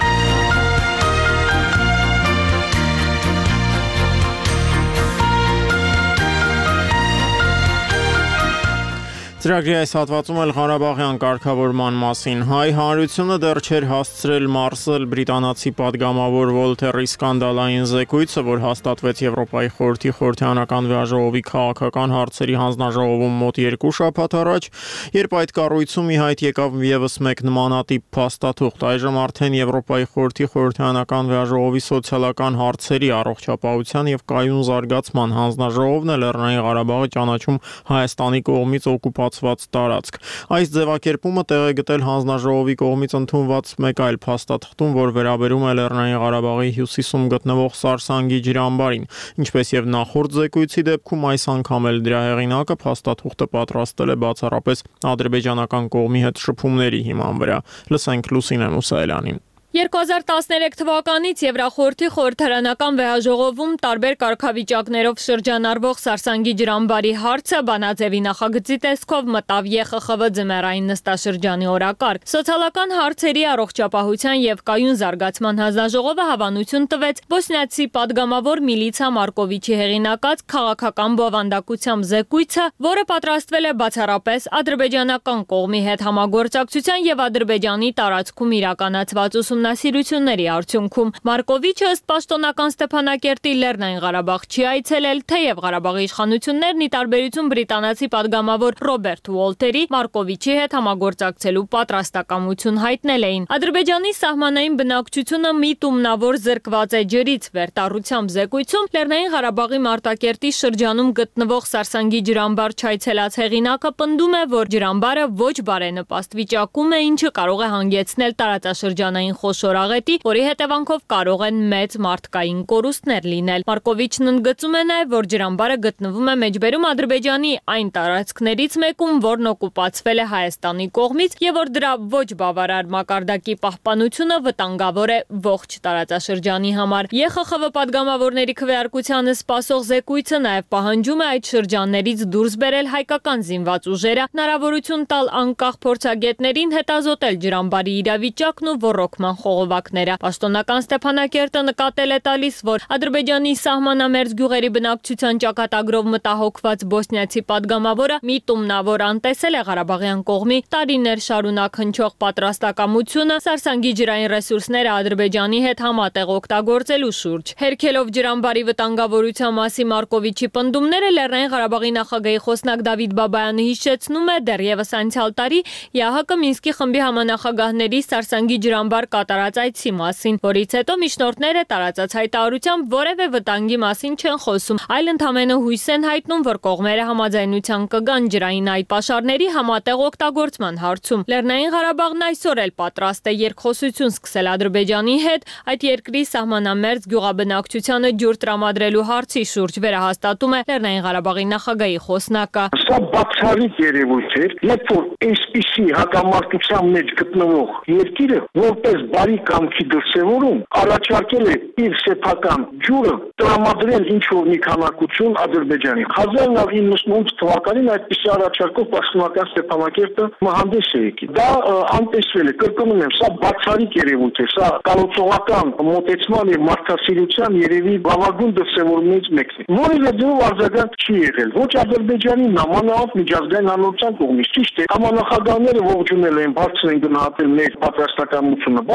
Ծրագրի այս հատվածում էլ Ղարաբաղյան կարգավորման մասին հայ հանրությունը դեռ չէր հասցրել մարսել բրիտանացի падգամավոր Վոլթերի սկանդալային զեկույցը, որ հաստատվեց Եվրոպայի խորհրդի խորհրդարանական վեաժողովի քաղաքական հարցերի հանձնաժողովում մոտ երկու շաբաթ առաջ, երբ այդ կառույցում ի հայտ եկավ ևս մեկ նմանատիպ փաստաթուղթ, այժմ արդեն Եվրոպայի խորհրդի խորհրդարանական վեաժողովի սոցիալական հարցերի, առողջապահության եւ կայուն զարգացման հանձնաժողովն է Լեռնային Ղարաբաղը ճանաչում Հայաստանի կողմից օկուպացված տարածք։ Այս ձևակերպումը տեղ է գտել հանձնաժողովի կողմից ընդունված մեկ այլ փաստաթղթում, որ վերաբերում է Լեռնային Ղարաբաղի հյուսիսում գտնվող Սարսանգի ջրամբարին, ինչպես եւ նախորդ զեկույցի դեպքում այս անգամ էլ դրա հեղինակը փաստաթուղթը պատրաստել է բացառապես ադրբեջանական կողմի հետ շփումների հիման վրա։ Լսենք Լուսինե Մուսայելյանին։ երկու հազար տասներեք թվականից Եվրախորհրդի խորհրդարանական վեաժողովում տարբեր կարգավիճակներով շրջանառվող Սարսանգի ջրամբարի հարցը բանաձևի նախագծի տեսքով մտավ Է Խ Խ V ձմեռային նստաշրջանի օրակարգ։ Սոցիալական հարցերի, առողջապահության եւ կայուն զարգացման հանձնաժողովը հավանություն տվեց բոսնիացի падգամավոր Միլիցա Մարկովիչի հեղինակած քաղաքական բովանդակությամբ զեկույցը, որը պատրաստվել է բացառապես ադրբեջանական կողմի հետ համագործակցության եւ Ադրբեջանի տարածքում իրականացված ուսումնասիրությունների արդյունքում։ Մարկովիչը ըստ պաշտոնական Ստեփանակերտի Լեռնային Ղարաբաղ չի այցելել, թեև Ղարաբաղի իշխանություններն ի տարբերություն բրիտանացի падգամավոր Ռոբերտ Ուոլթերի Մարկովիչի հետ համագործակցելու պատրաստակամություն հայտնել էին։ Ադրբեջանի սահմանային բնակչությունը միտումնավոր զրկված է ջրից վերտառությամբ զեկույցում Լեռնային Ղարաբաղի Մարտակերտի շրջանում գտնվող Սարսանգի ջրամբար չայցելած հեղինակը պնդում է, որ ջրամբարը ոչ բարենպաստ վիճակում է, ինչը կարող է հանգեցնել տարածաշրջանային խոշոր աղետի, որի հետևանքով կարող են մեծ մարդկային կորուստներ լինել։ Մարկովիչն ընդգծում է նաև, որ ջրամբարը գտնվում է մեջբերում Ադրբեջանի այն տարածքներից մեկում, որն օկուպացվել է Հայաստանի կողմից, եւ որ դրա ոչ բավարար մակարդակի պահպանությունը վտանգավոր է ողջ տարածաշրջանի համար։ Է Խ Խ V падգամավորների քվեարկությանը սպասող զեկույցը նաև պահանջում է այդ շրջաններից դուրս բերել հայկական զինված ուժերը, հնարավորություն տալ անկախ փորձագետներին հետազոտել ջրամբարի իրավիճակն ու ռոռոկման խողովակները։ Պաշտոնական Ստեփանակերտը նկատել է տալիս, որ Ադրբեջանի սահմանամերձ գյուղերի բնակչության ճակատագրով մտահոգված բոսնիացի падգամավորը միտումնավոր անտեսել է Ղարաբաղյան կողմի տարիներ շարունակ հնչող պատրաստակամությունը Սարսանգի ջրային ռեսուրսները Ադրբեջանի հետ համատեղ օգտագործելու շուրջ։ Հերքելով ջրամբարի վտանգավորության մասի Մարկովիչի պնդումները Լեռնային Ղարաբաղի նախագահի խոսնակ Դավիթ Բաբայանը հիշեցնում է դեռևս անցյալ տարի Է Հ Կ Մինսկի խմբի համանախագահների Սարսանգի ջրամբար կատարած այցի մասին, որից հետո միջնորդները տարածած հայտարարությամբ որևէ վտանգի մասին չեն խոսում, այլ ընդամենը հույս են հայտնում, որ կողմերը համաձայնության կգան ջրային այդ պաշարների համատեղ օգտագործման հարցում։ Լեռնային Ղարաբաղն այսօր էլ պատրաստ է երկխոսություն սկսել Ադրբեջանի հետ այդ երկրի սահմանամերձ գյուղաբնակչությանը ջուր տրամադրելու հարցի շուրջ, վերահաստատում է Լեռնային Ղարաբաղի նախագահի խոսնակը։ Սա բացառիկ երևույթ է, երբ որ այսպիսի հակամարտության մեջ գտնվող երկիրը որպես բարի կամքի դրսևորում առաջարկել է իր սեփական ջուրը տրամադրել ինչ-որ մի քանակություն Ադրբեջանի։ հազար նավը իննսունութ թվականին այդպիսի առաջարկով պաշտոնական Ստեփանակերտը մահանդես է եկել։ Դա անտեսվել է, կրկնում եմ, սա բացառիկ երևույթ է, սա կառուցողական մոտեցման եւ մարդասիրության երևի բավական դրսևորումներից մեկն է, որը դեռ արձագանք չի եղել ոչ Ադրբեջանի, նամանավանդ միջազգային հանրության կողմից։ Ճիշտ է, համանախագահները ողջունել են, բարձր են գնահատել մեր պատրաստակամությունը, բայց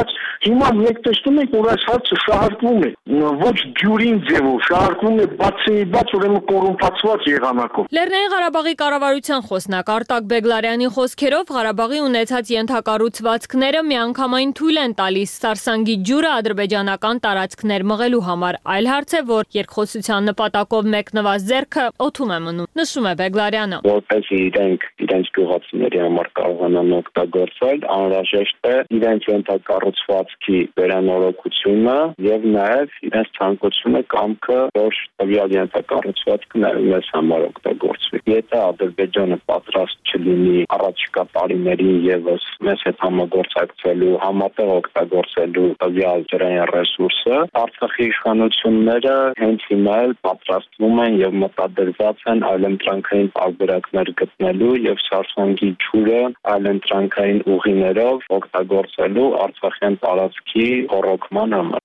բայց հիմա մենք տեսնում ենք, որ այս հարցը շահարկվում է ոչ դյուրին ձևով, շահարկվում է բացի բաց, ուրեմն կոռումպացված եղանակով։ Լեռնային Ղարաբաղի կառավարության խոսնակ Արտակ Բեգլարյանի խոսքերով Ղարաբաղի ունեցած ենթակառուցվածքները միանգամայն թույլ են տալիս Սարսանգի ջուրը ադրբեջանական տարածքներ մղելու համար։ Այլ հարց է, որ երկխոսության նպատակով մեկնված ձեռքը օդում է մնում, նշում է Բեգլարյանը։ Որպես իրենք իրենց գյուղացիների համար կարողանան օգտագործել, անհրաժեշտ է իրենց ենթակառուցվածքի վերանորոգությունը եւ նաեւ իրենց ցանկությունը կամքը, որ տվյալ ենթակառուցվածքը նաեւ մեզ համար օգտագործվի։ Եթե Ադրբեջանը պատրաստ չլինի առաջիկա տարիներին եւս մեզ հետ համագործակցելու, համատեղ օգտագործելու տվյալ ջրային ռեսուրսը, Արցախի իշխանությունները հենց հիմա էլ պատրաստվում են եւ մտադրված են այլընտրանքային տարբերակներ գտնելու եւ Սարսանգի ջուրը այլընտրանքային ուղիներով օգտագործելու Արցախյան տարածքի ռոռոկման համար։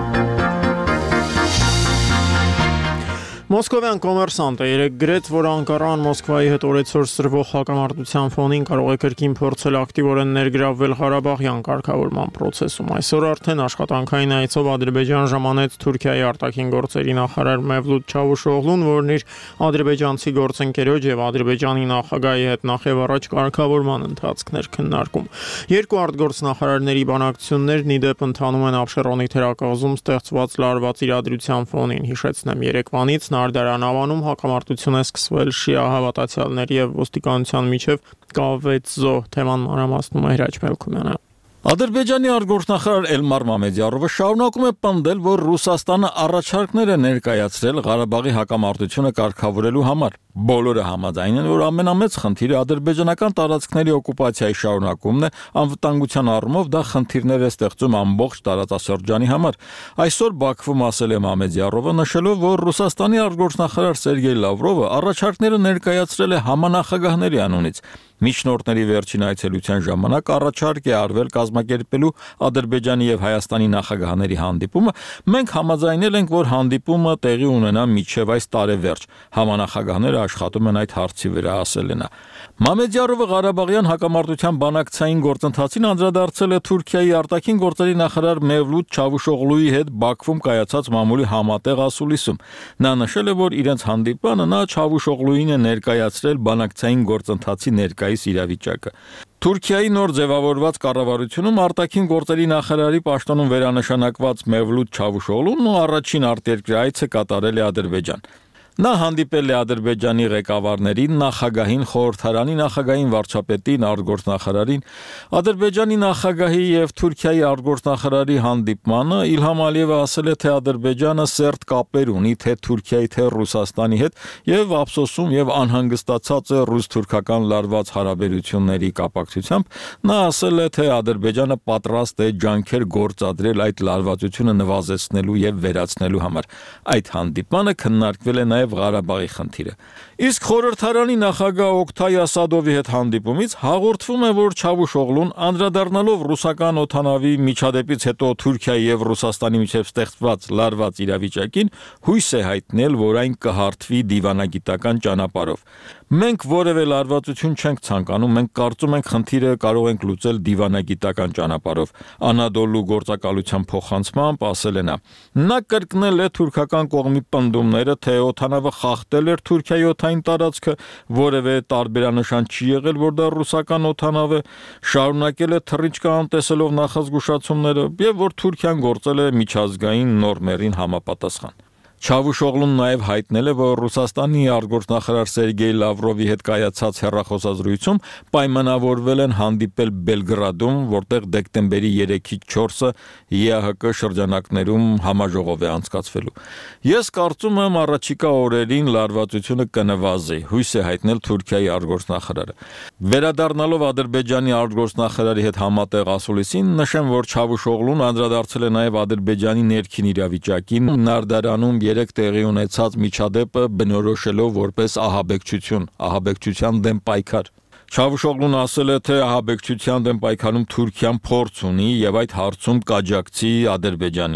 Մոսկովյան կոմերսանտը երեկ գրեց, որ Անկարան Մոսկվայի հետ օրեցօր սրվող հակամարտության ֆոնին կարող է կրկին փորձել ակտիվորեն ներգրավվել Ղարաբաղյան կարգավորման process-ում։ Այսօր արդեն աշխատանքային այցով Ադրբեջան ժամանեց Թուրքիայի արտաքին գործերի նախարար Մևլութ Չավուշօղլուն, որն իր ադրբեջանցի գործընկերոջ եւ Ադրբեջանի նախագահի հետ նախ եւ առաջ կարգավորման ընթացքներ քննարկում։ Երկու արտգործնախարարների բանակցություններն ի դեպ ընթանում են Աբշերոնի թերակղզում ստեղծված լարված իրադրության ֆոնին։ Հիշեցնեմ, երեկվանից Նարդարանավանում հակամարտություն է սկսվել շիա հավատացյալների եւ ոստիկանության միջև կավեցզո թեման մանրամասնում է Հրաչ Մելքումյանը։ Ադրբեջանի արտգործնախարար Էլմար Մամեդյարովը շարունակում է պնդել, որ Ռուսաստանը առաջարկներ է ներկայացրել Ղարաբաղի հակամարտությունը կարգավորելու համար։ Բոլորը համաձայն են, որ ամենամեծ խնդիրը ադրբեջանական տարածքների օկուպացիայի շարունակումն է, անվտանգության առումով դա խնդիրներ է ստեղծում ամբողջ տարածաշրջանի համար։ Այսօր Բաքվում ասել է Մամեդյարովը, նշելով, որ Ռուսաստանի արտգործնախարար Սերգեյ Լավրովը առաջարկները ներկայացրել է համանախագահների անունից։ Միջնորդների վերջին այցելության ժամանակ առաջարկ է արվել կազմակերպելու Ադրբեջանի եւ Հայաստանի նախագահների հանդիպումը։ Մենք համաձայնել ենք, որ հանդիպումը տեղի ունենա մինչև այս տարեվերջ։ Համանախագահները աշխատում են այդ հարցի վրա, ասել է նա։ Մամեդյարովը Ղարաբաղյան հակամարտության բանակցային գործընթացին անդրադարձել է Թուրքիայի արտաքին գործերի նախարար Մևլութ Չավուշօղլուի հետ Բաքվում կայացած մամուլի համատեղ ասուլիսում։ Նա նշել է, որ իրենց հանդիպանը նա Չավուշօղլուին է ներկայացրել բանակցային գործընթացի ներկայիս իրավիճակը։ Թուրքիայի նոր ձևավորված կառավարությունում արտաքին գործերի նախարարի պաշտոնում վերանշանակված Մևլութ Չավուշօղլուն առաջին արտերկրի այցը կատարել է Ադրբեջան։ Նա հանդիպել է Ադրբեջանի ղեկավարներին, նախագահին, խորհրդարանի նախագահին, վարչապետին, արտգործնախարարին, Ադրբեջանի նախագահի եւ Թուրքիայի արտգործնախարարի հանդիպմանը Իլհամ Ալիևը ասել է, թե Ադրբեջանը սերտ կապեր ունի թե Թուրքիայի, թե Ռուսաստանի հետ եւ ափսոսում եւ անհանգստացած է ռուս-թուրքական լարված հարաբերությունների կապակցությամբ։ Նա ասել է, թե Ադրբեջանը պատրաստ է ջանքեր գործադրել այդ լարվածությունը նվազեցնելու եւ վերացնելու համար։ Այդ հանդիպմանը քննարկվել է նաեւ Ղարաբաղի խնդիրը։ Իսկ խորհրդարանի նախագահ Օկթայ Ասադովի հետ հանդիպումից հաղորդվում է, որ Չավուշօղլուն անդրադառնալով ռուսական օդանավի միջադեպից հետո Թուրքիայի եւ Ռուսաստանի միջև ստեղծված լարված իրավիճակին հույս է հայտնել, որ այն կհարթվի դիվանագիտական ճանապարհով։ Մենք որևէ լարվածություն չենք ցանկանում, մենք կարծում ենք խնդիրը կարող ենք լուծել դիվանագիտական ճանապարհով։ Անադոլու գործակալության փոխանցմամբ ասել է նա։ Նա կրկնել է թուրքական կողմի պնդումները, թե օդանավը խախտել էր Թուրքիայի օդային տարածքը, որևէ տարբերանշան չի եղել, որ դա ռուսական օդանավ է, շարունակել է թռիչքը անտեսելով նախազգուշացումները եւ որ Թուրքիան գործել է միջազգային նորմերին համապատասխան։ Չավուշօղլուն նաև հայտնել է, որ Ռուսաստանի արտգործնախարար Սերգեյ Լավրովի հետ կայացած հեռախոսազրույցում պայմանավորվել են հանդիպել Բելգրադում, որտեղ դեկտեմբերի երեքից չորսը ԵԱՀԿ շրջանակներում համաժողով է անցկացվելու։ Ես կարծում եմ առաջիկա օրերին լարվածությունը կնվազի, հույս է հայտնել Թուրքիայի արտգործնախարարը։ Վերադառնալով Ադրբեջանի արտգործնախարարի հետ համատեղ ասուլիսին, նշեմ, որ Չավուշօղլուն անդրադարձել է նաև Ադրբեջանի ներքին իրավիճակին, Նարդարանում երեք տեղի ունեցած միջադեպը բնորոշելով որպես ահաբեկչություն, ահաբեկչության դեմ պայքար։ Չավուշօղլուն ասել է, թե ահաբեկչության դեմ պայքարում Թուրքիան փորձ ունի եւ այդ հարցում կաջակցի Ադրբեջանին։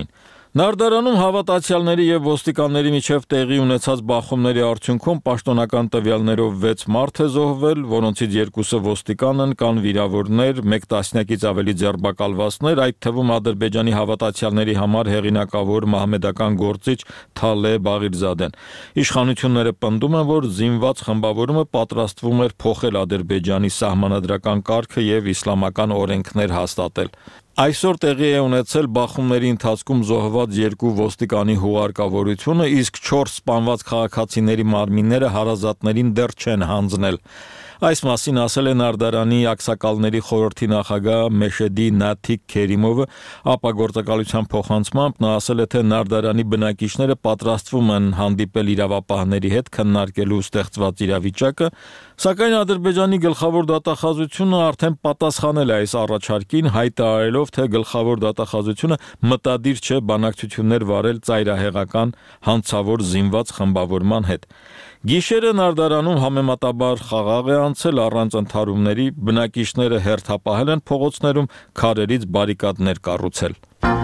Նարդարանում հավատացյալների եւ ոստիկանների միջև տեղի ունեցած բախումների արդյունքում պաշտոնական տվյալներով վեց մարդ է զոհվել, որոնցից երկուսը ոստիկան են, կան վիրավորներ, մեկ տասնյակից ավելի ձերբակալվածներ, այդ թվում Ադրբեջանի հավատացյալների համար հեղինակավոր մահմեդական գործիչ Թալե Բաղիրզադեն։ Իշխանությունները պնդում են, որ զինված խմբավորումը պատրաստվում էր փոխել Ադրբեջանի սահմանադրական կարգը եւ իսլամական օրենքներ հաստատել։ Այսօր տեղի է ունեցել բախումների ընթացքում զոհված երկու ոստիկանի հուղարկավորությունը, իսկ չորս սպանված քաղաքացիների մարմինները հարազատներին դեռ չեն հանձնել։ Այս մասին ասել է Նարդարանի ակսակալների խորհրդի նախագահ Մեշեդի Նաթիկ Քերիմովը, ապա գործակալության փոխանցմամբ նա ասել է, թե Նարդարանի բնակիչները պատրաստվում են հանդիպել իրավապահների հետ քննարկելու ստեղծված իրավիճակը, սակայն Ադրբեջանի գլխավոր դատախազությունը արդեն պատասխանել է այս առաջարկին, հայտարարելով, թե գլխավոր դատախազությունը մտադիր չէ բանակցություններ վարել ծայրահեղական հանցավոր զինված խմբավորման հետ։ Գիշերը Նարդարանում համեմատաբար խաղաղ է անցել առանց ընդհարումների, բնակիչները հերթապահել են փողոցներում, քարերից բարիկադներ կառուցել։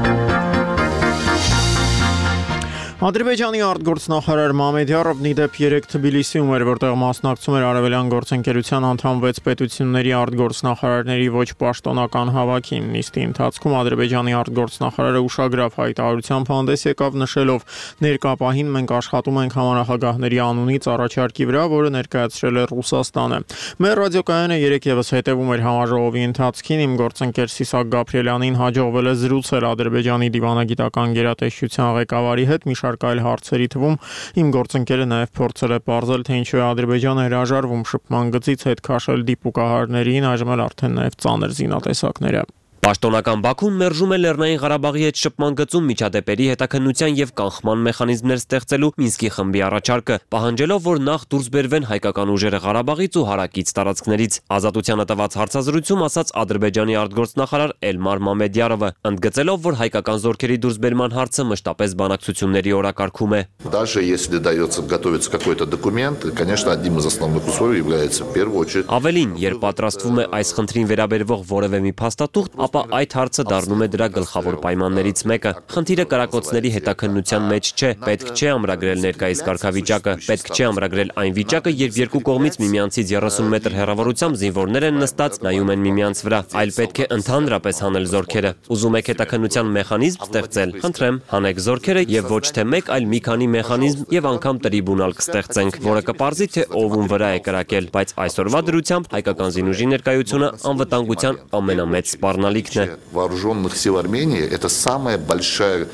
Ադրբեջանի արտգործնախարար Մամեդյարովն իդեպ երեկ Թբիլիսիում էր, որտեղ մասնակցում էր Արևելյան գործընկերության անդամ վեց պետությունների արտգործնախարարների ոչ պաշտոնական հավաքին։ Նիստի ընթացքում Ադրբեջանի արտգործնախարարը ուշագրավ հայտարարությամբ հանդես եկավ, նշելով. «Ներկա պահին մենք աշխատում ենք համանախագահների անունից առաջարկի վրա, որը ներկայացրել է Ռուսաստանը»։ Մեր ռադիոկայանը երեկ եւս հետևում էր համաժողովի ընթացքին, իմ գործընկեր Սիսակ Գաբրիելյանին հաջողվել է զրուցել Ադրբեջանի դիվանագիտական գերատեսչության ղեկավարի հետ մի շարք այլ հարցերի թվում իմ գործընկերը նաև փորձել է պարզել, թե ինչու է Ադրբեջանը հրաժարվում շփման գծից հետ քաշել դիպուկահարներին, այժմ էլ արդեն նաև ծանր զինատեսակները։ Պաշտոնական Բաքուն մերժում է Լեռնային Ղարաբաղի հետ շփման գծում միջադեպերի հետաքննության եւ կանխման մեխանիզմներ ստեղծելու Մինսկի խմբի առաջարկը, պահանջելով, որ նախ դուրս բերվեն հայկական ուժերը Ղարաբաղից ու հարակից տարածքներից։ Ազատությանը տված հարցազրույցում ասաց Ադրբեջանի արտգործնախարար Էլմար Մամեդյարովը, ընդգծելով, որ հայկական զորքերի դուրսբերման հարցը մշտապես բանակցությունների օրակարգում է։ Даже если дается готовится какой-то документ, конечно, одним из основных условий является в первую очередь Ավելին, երբ պատրաստվում է այս խնդրին վերաբերվող որևէ մի փաստաթուղթ, ապա այդ հարցը դառնում է դրա գլխավոր պայմաններից մեկը։ Խնդիրը կրակոցների հետաքննության մեջ չէ, պետք չէ ամրագրել ներկայիս կարգավիճակը, պետք չէ ամրագրել այն վիճակը, երբ երկու կողմից միմյանցից երեսուն մետր հեռավորությամբ զինվորներ են նստած, նայում են միմյանց վրա, այլ պետք է ընդհանրապես հանել զորքերը։ Ուզում եք հետաքննության մեխանիզմ ստեղծել, խնդրեմ, հանեք զորքերը եւ ոչ թե մեկ, այլ մի քանի մեխանիզմ եւ անգամ տրիբունալ կստեղծենք, որը կպարզի, թե ով ում վրա է կրակել, բայց այսօրվա դրությամբ հայկական զինուժի ներկայությունը անվտանգության ամենամեծ սպառնալիքն է։ Вооруженных сил Армении это самая большая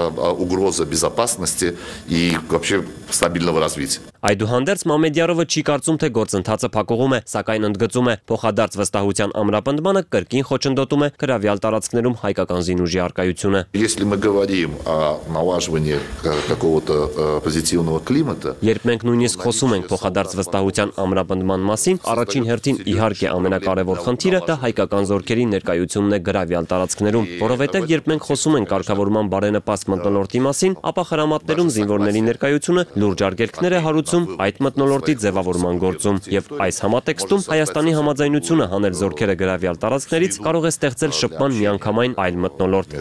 угроза безопасности и вообще стабильного развития. Այդուհանդերձ Մամեդյարովը չի կարծում, թե գործընթացը փակուղում է, սակայն ընդգծում է, փոխադարձ վստահության ամրապնդմանը կրկին խոչընդոտում է գրավյալ տարածքներում հայկական զինուժի առկայությունը։ Если мы говорим о налаживании какого-то позитивного климата, Երբ մենք նույնիսկ խոսում ենք փոխադարձ վստահության ամրապնդման մասին, առաջին հերթին իհարկե ամենակարևոր խնդիրը դա հայկական զորքերի ներկայությունն է գրավյալ տարածքներում, որովհետև երբ մենք խոսում ենք կարգավորման բարենպաստ մթնոլորտի մասին, ապա խրամատներում զինվորների ներկայությունը լուրջ արգելքներ է հարուցում այդ մթնոլորտի ձևավորման գործում, եւ այս համատեքստում Հայաստանի համաձայնությունը հանել զորքերը գրավյալ տարածքներից կարող է ստեղծել շփման միանգամայն այլ մթնոլորտ։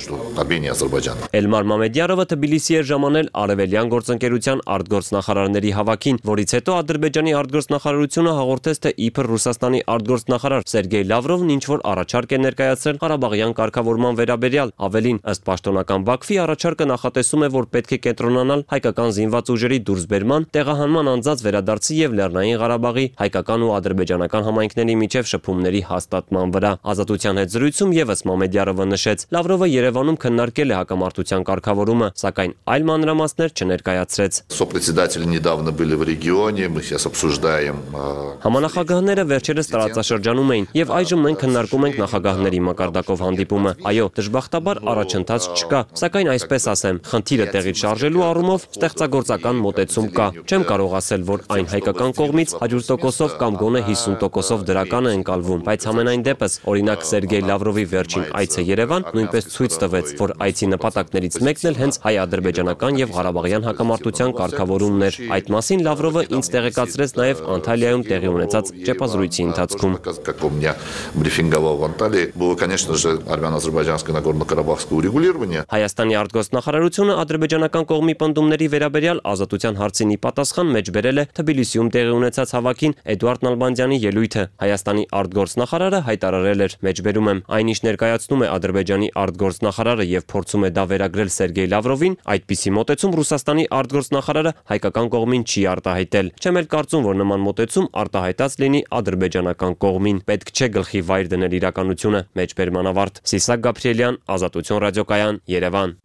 Էլմար Մամեդյարովը Թբիլիսի էր ժամանել Արևելյան գործընկերության արտգործնախարարների հավաքին, որից հետո Ադրբեջանի արտգործնախարարությունը հաղորդեց, թե իբր Ռուսաստանի արտգործնախարար Սերգեյ Լավրովն ինչ որ առաջարկ է ներկայացրել Ղարաբաղյան կարգավորման վերաբերյալ, ավելին ըստ պաշտոնական Բաքվի առաջարկը նախատեսում է, որ պետք է կենտրոնանալ հայկական զինված ուժերի դուրսբերման, տեղահանման անձած վերադարձի եւ Լեռնային Ղարաբաղի հայկական ու ադրբեջանական համայնքների միջև շփումների հաստատման վրա։ Ազատության հետ զրույցում եւս Մամեդյարովը նշեց, Լավրովը Երևանում քննարկել է հակամարտության կարգավորումը, սակայն այլ մանրամասներ չներկայացրեց։ Сопредседатели недавно были в регионе, мы сейчас обсуждаем Համանախագահները վերջերս տարածաշրջանում էին եւ այժմ մենք քննարկում ենք նախագահների մակարդակով հանդիպումը։ Այո, դժբախտաբար առաջընթաց չկա, սակայն այսպես ասեմ, խնդիրը տեղից շարժելու առումով ստեղծագործական մոտեցում կա։ Չեմ կարող կարող ասել, որ այն հայկական կողմից հարյուր տոկոսով կամ գոնե հիսուն տոկոսով դրական է ընկալվում, բայց համենայն դեպս, օրինակ Սերգեյ Լավրովի վերջին այցը Երևան նույնպես ցույց տվեց, որ այցի նպատակներից մեկն էլ հենց հայ-ադրբեջանական եւ ղարաբաղյան հակամարտության կարգավորումն էր։ Այդ մասին Լավրովը ինձ տեղեկացրեց նաեւ Անտալիայում տեղի ունեցած ճեպազրույցի ընթացքում։ Как у меня брифинговал в Анталии, было, конечно же, армяно-азербайджанское Нагорно-Карабахское урегулирование. Հայաստանի արտգործնախարարությունը ադրբեջանական կողմի պնդումների վերաբերյալ ազատության հարցին ի պատասխան մեջբերել է Թբիլիսիում տեղի ունեցած հավաքին Էդուարդ Նալբանդյանի ելույթը։ Հայաստանի արտգործնախարարը հայտարարել էր. «Մեջբերում եմ, այն ինչ ներկայացնում է Ադրբեջանի արտգործնախարարը եւ փորձում է դա վերագրել Սերգեյ Լավրովին, այդպիսի մոտեցում Ռուսաստանի արտգործնախարարը հայկական կողմին չի արտահայտել։ Չեմ էլ կարծում, որ նման մոտեցում արտահայտած լինի ադրբեջանական կողմին։ Պետք չէ գլխի վայր դնել իրականությունը»։ Մեջբերման ավարտ։ Սիսակ Գաբրիելյան, Ազատություն ռադիոկայան, Երևան։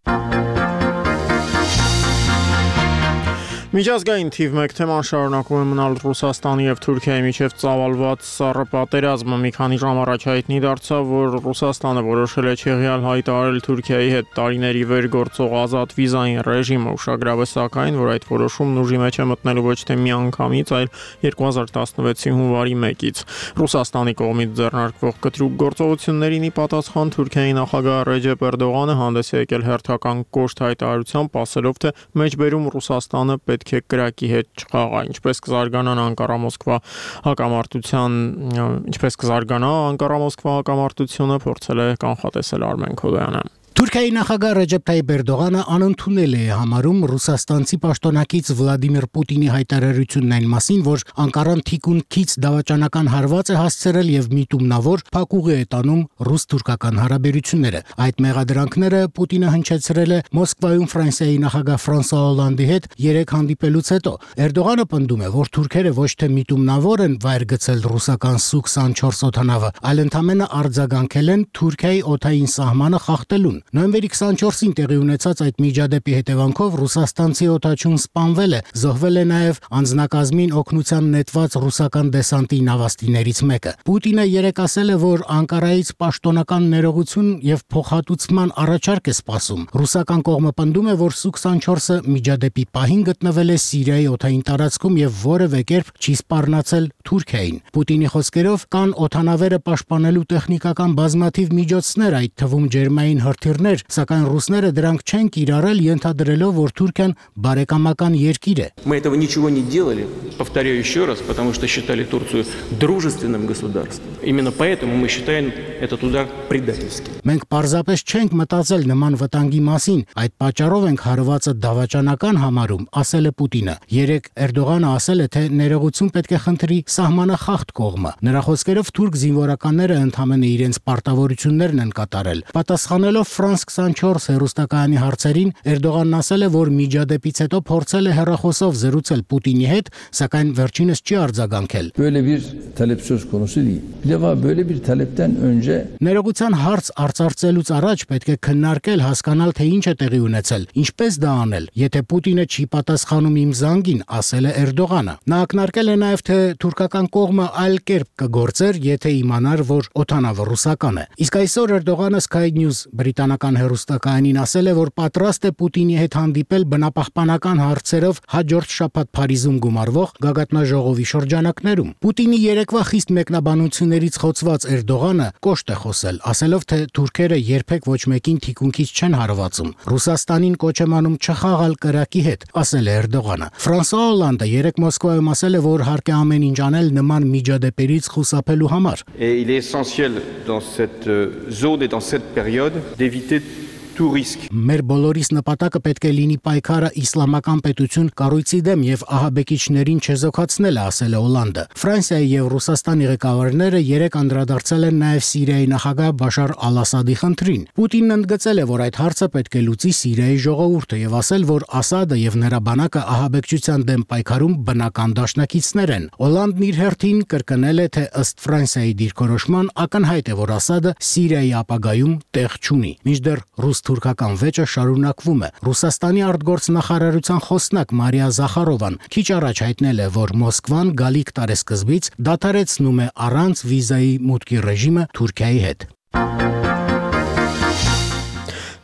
Միջազգային թիվ մեկ թեման շարունակում է մնալ Ռուսաստանի եւ Թուրքիայի միջև ծավալված սառը պատերազմը։ Մի քանի ժամ առաջ հայտնի դարձավ, որ Ռուսաստանը որոշել է չեղյալ հայտարարել Թուրքիայի հետ տարիների վեր գործող ազատ վիզային ռեժիմը։ Ուշագրավ է սակայն, որ այդ որոշումն ուժի մեջ է մտնելու ոչ թե միանգամից, այլ երկու հազար տասնվեցի հունվարի մեկից։ Ռուսաստանի կողմից ձեռնարկվող կտրուկ գործողություններին ի պատասխան Թուրքիայի նախագահ Ռեջեփ Էրդողանը հանդես է եկել հերթական կոշտ հայտարարությամբ, ասելով, թե մեջբերում Ռուսաստանը պետք է կրակի հետ չխաղա, ինչպես կզարգանան Անկարա-Մոսկվա հակամարտության, ինչպես կզարգանա Անկարա-Մոսկվա հակամարտությունը, փորձել է կանխատեսել Արմեն Քոդոյանը։ Թուրքիայի նախագահ Ռեջեփ Թայիփ Էրդողանը անընդունել է համարում ռուսաստանցի պաշտոնակից Վլադիմիր Պուտինի հայտարարությունն այն մասին, որ Անկարան թիկունքից դավաճանական հարված է հասցրել եւ միտումնավոր փակուղի է տանում ռուս-թուրքական հարաբերությունները։ Այդ մեղադրանքները Պուտինը հնչեցրել է Մոսկվայում Ֆրանսիայի նախագահ Ֆրանսուଆ Օլանդի հետ երեք հանդիպելուց հետո։ Էրդողանը պնդում է, որ թուրքերը ոչ թե միտումնավոր են վայր գցել ռուսական Սու քսանչորս օդանավը, այլ ընդամենը արձագանքել են Թուրքիայի օդային սահմանը խախտելուն։ Նոյեմբերի քսանչորսին տեղի ունեցած այդ միջադեպի հետևանքով ռուսաստանցի օդաչուն սպանվել է, զոհվել է նաև անձնակազմին օգնության նետված ռուսական դեսանտի նավաստիներից մեկը։ Պուտինը երեկ ասել է, որ Անկարայից պաշտոնական ներողություն եւ փոխհատուցման առաջարկ է սպասում։ Ռուսական կողմը պնդում է, որ Սու քսանչորսը միջադեպի պահին գտնվել է Սիրիայի օդային տարածքում եւ որևէ կերպ չի սպառնացել Թուրքիային։ Պուտինի խոսքերով կան օդանավերը պաշտպանելու տեխնիկական բազմաթիվ միջոցներ, այդ թվում ջերմային հրթիռներ, սակայն ռուսները դրանք չեն կիրառել, ենթադրելով, որ Թուրքիան բարեկամական երկիր է։ Мы этого ничего не делали, повторяю еще раз, потому что считали Турцию дружественным государством. Именно поэтому мы считаем этот удар предательским. Մենք պարզապես չենք մտածել նման վտանգի մասին, այդ պատճառով ենք հարվածը դավաճանական համարում, ասել է Պուտինը։ Երեկ Էրդողանը ասել է, թե ներողություն պետք է խնդրի սահմանախախտ կողմը։ Նրա խոսքերով թուրք զինվորականները ընդհանրապես իրենց պարտավորություններն են կատարել։ Պատասխանելով Ֆրանս քսանչորս հեռուստակայանի հարցերին, Էրդողանն ասել է, որ միջադեպից հետո փորձել է հեռախոսով զրուցել Պուտինի հետ, սակայն վերջինս չի արձագանքել։ Böyle bir talep söz konusu değil. Bir defa böyle bir talepten önce Ներողության հարց արծարծելուց առաջ պետք է քննարկել, հասկանալ, թե ինչ է տեղի ունեցել, ինչպես դա անել, եթե Պուտինը չի պատասխանում իմ զանգին, ասել է Էրդողանը։ Նա ակնարկել է նաև, թե թուրքական կողմը այլ կերպ կգործեր, եթե իմանար, որ օդանավը ռուսական է։ Իսկ այսօր Էրդողանը Sky News բրիտանական հեռուստակայանին ասել է, որ պատրաստ է Պուտինի հետ հանդիպել բնապահպանական հարցերով հաջորդ շաբաթ Փարիզում գումարվող գագաթնաժողովի շրջանակներում։ Պուտինի երեկվա խիստ մեկնաբանություններից խոցված Էրդողանը կոշտ է խոսել, ասելով, թե թուրքերը երբեք ոչ մեկին թիկունքից չեն հարվածում։ Ռուսաստանին կոչ եմ անում չխաղալ կրակի հետ, ասել է Էրդողանը։ Ֆրանսուଆ Օլանդը երեկ Մոսկվայում ասել է, որ հարկ է ամեն ինչ անել նման միջադեպերից խուսափելու համար։ Et il est essentiel dans cette zone et dans cette période d'éviter tout risque. Մեր բոլորիս նպատակը պետք է լինի պայքարը իսլամական պետություն կառույցի դեմ եւ ահաբեկիչներին չեզոքացնելը, ասել է Օլանդը։ Ֆրանսիայի եւ Ռուսաստանի ղեկավարները երեք անդրադարձել են նաեւ Սիրիայի նախագահ Բաշար Ալ-Ասադի խնդրին։ Պուտինն ընդգծել է, որ այդ հարցը պետք է լուծի Սիրիայի ժողովուրդը եւ ասել, որ Ասադը եւ նրա բանակը ահաբեկչության դեմ պայքարում բնական դաշնակիցներ են։ Օլանդն իր հերթին կրկնել է, թե ըստ Ֆրանսիայի դիրքորոշման ակնհայտ է, որ Ասադը Սիրիայի ապագայում տեղ չունի։ Մինչդեռ ռուս-թուրքական վեճը շարունակվում է։ Ռուսաստանի արտգործնախարարության խոսնակ Մարիա Զախարովան քիչ առաջ հայտնել է, որ Մոսկվան գալիք տարեսկզբից դադարեցնում է առանց վիզայի մուտքի ռեժիմը Թուրքիայի հետ։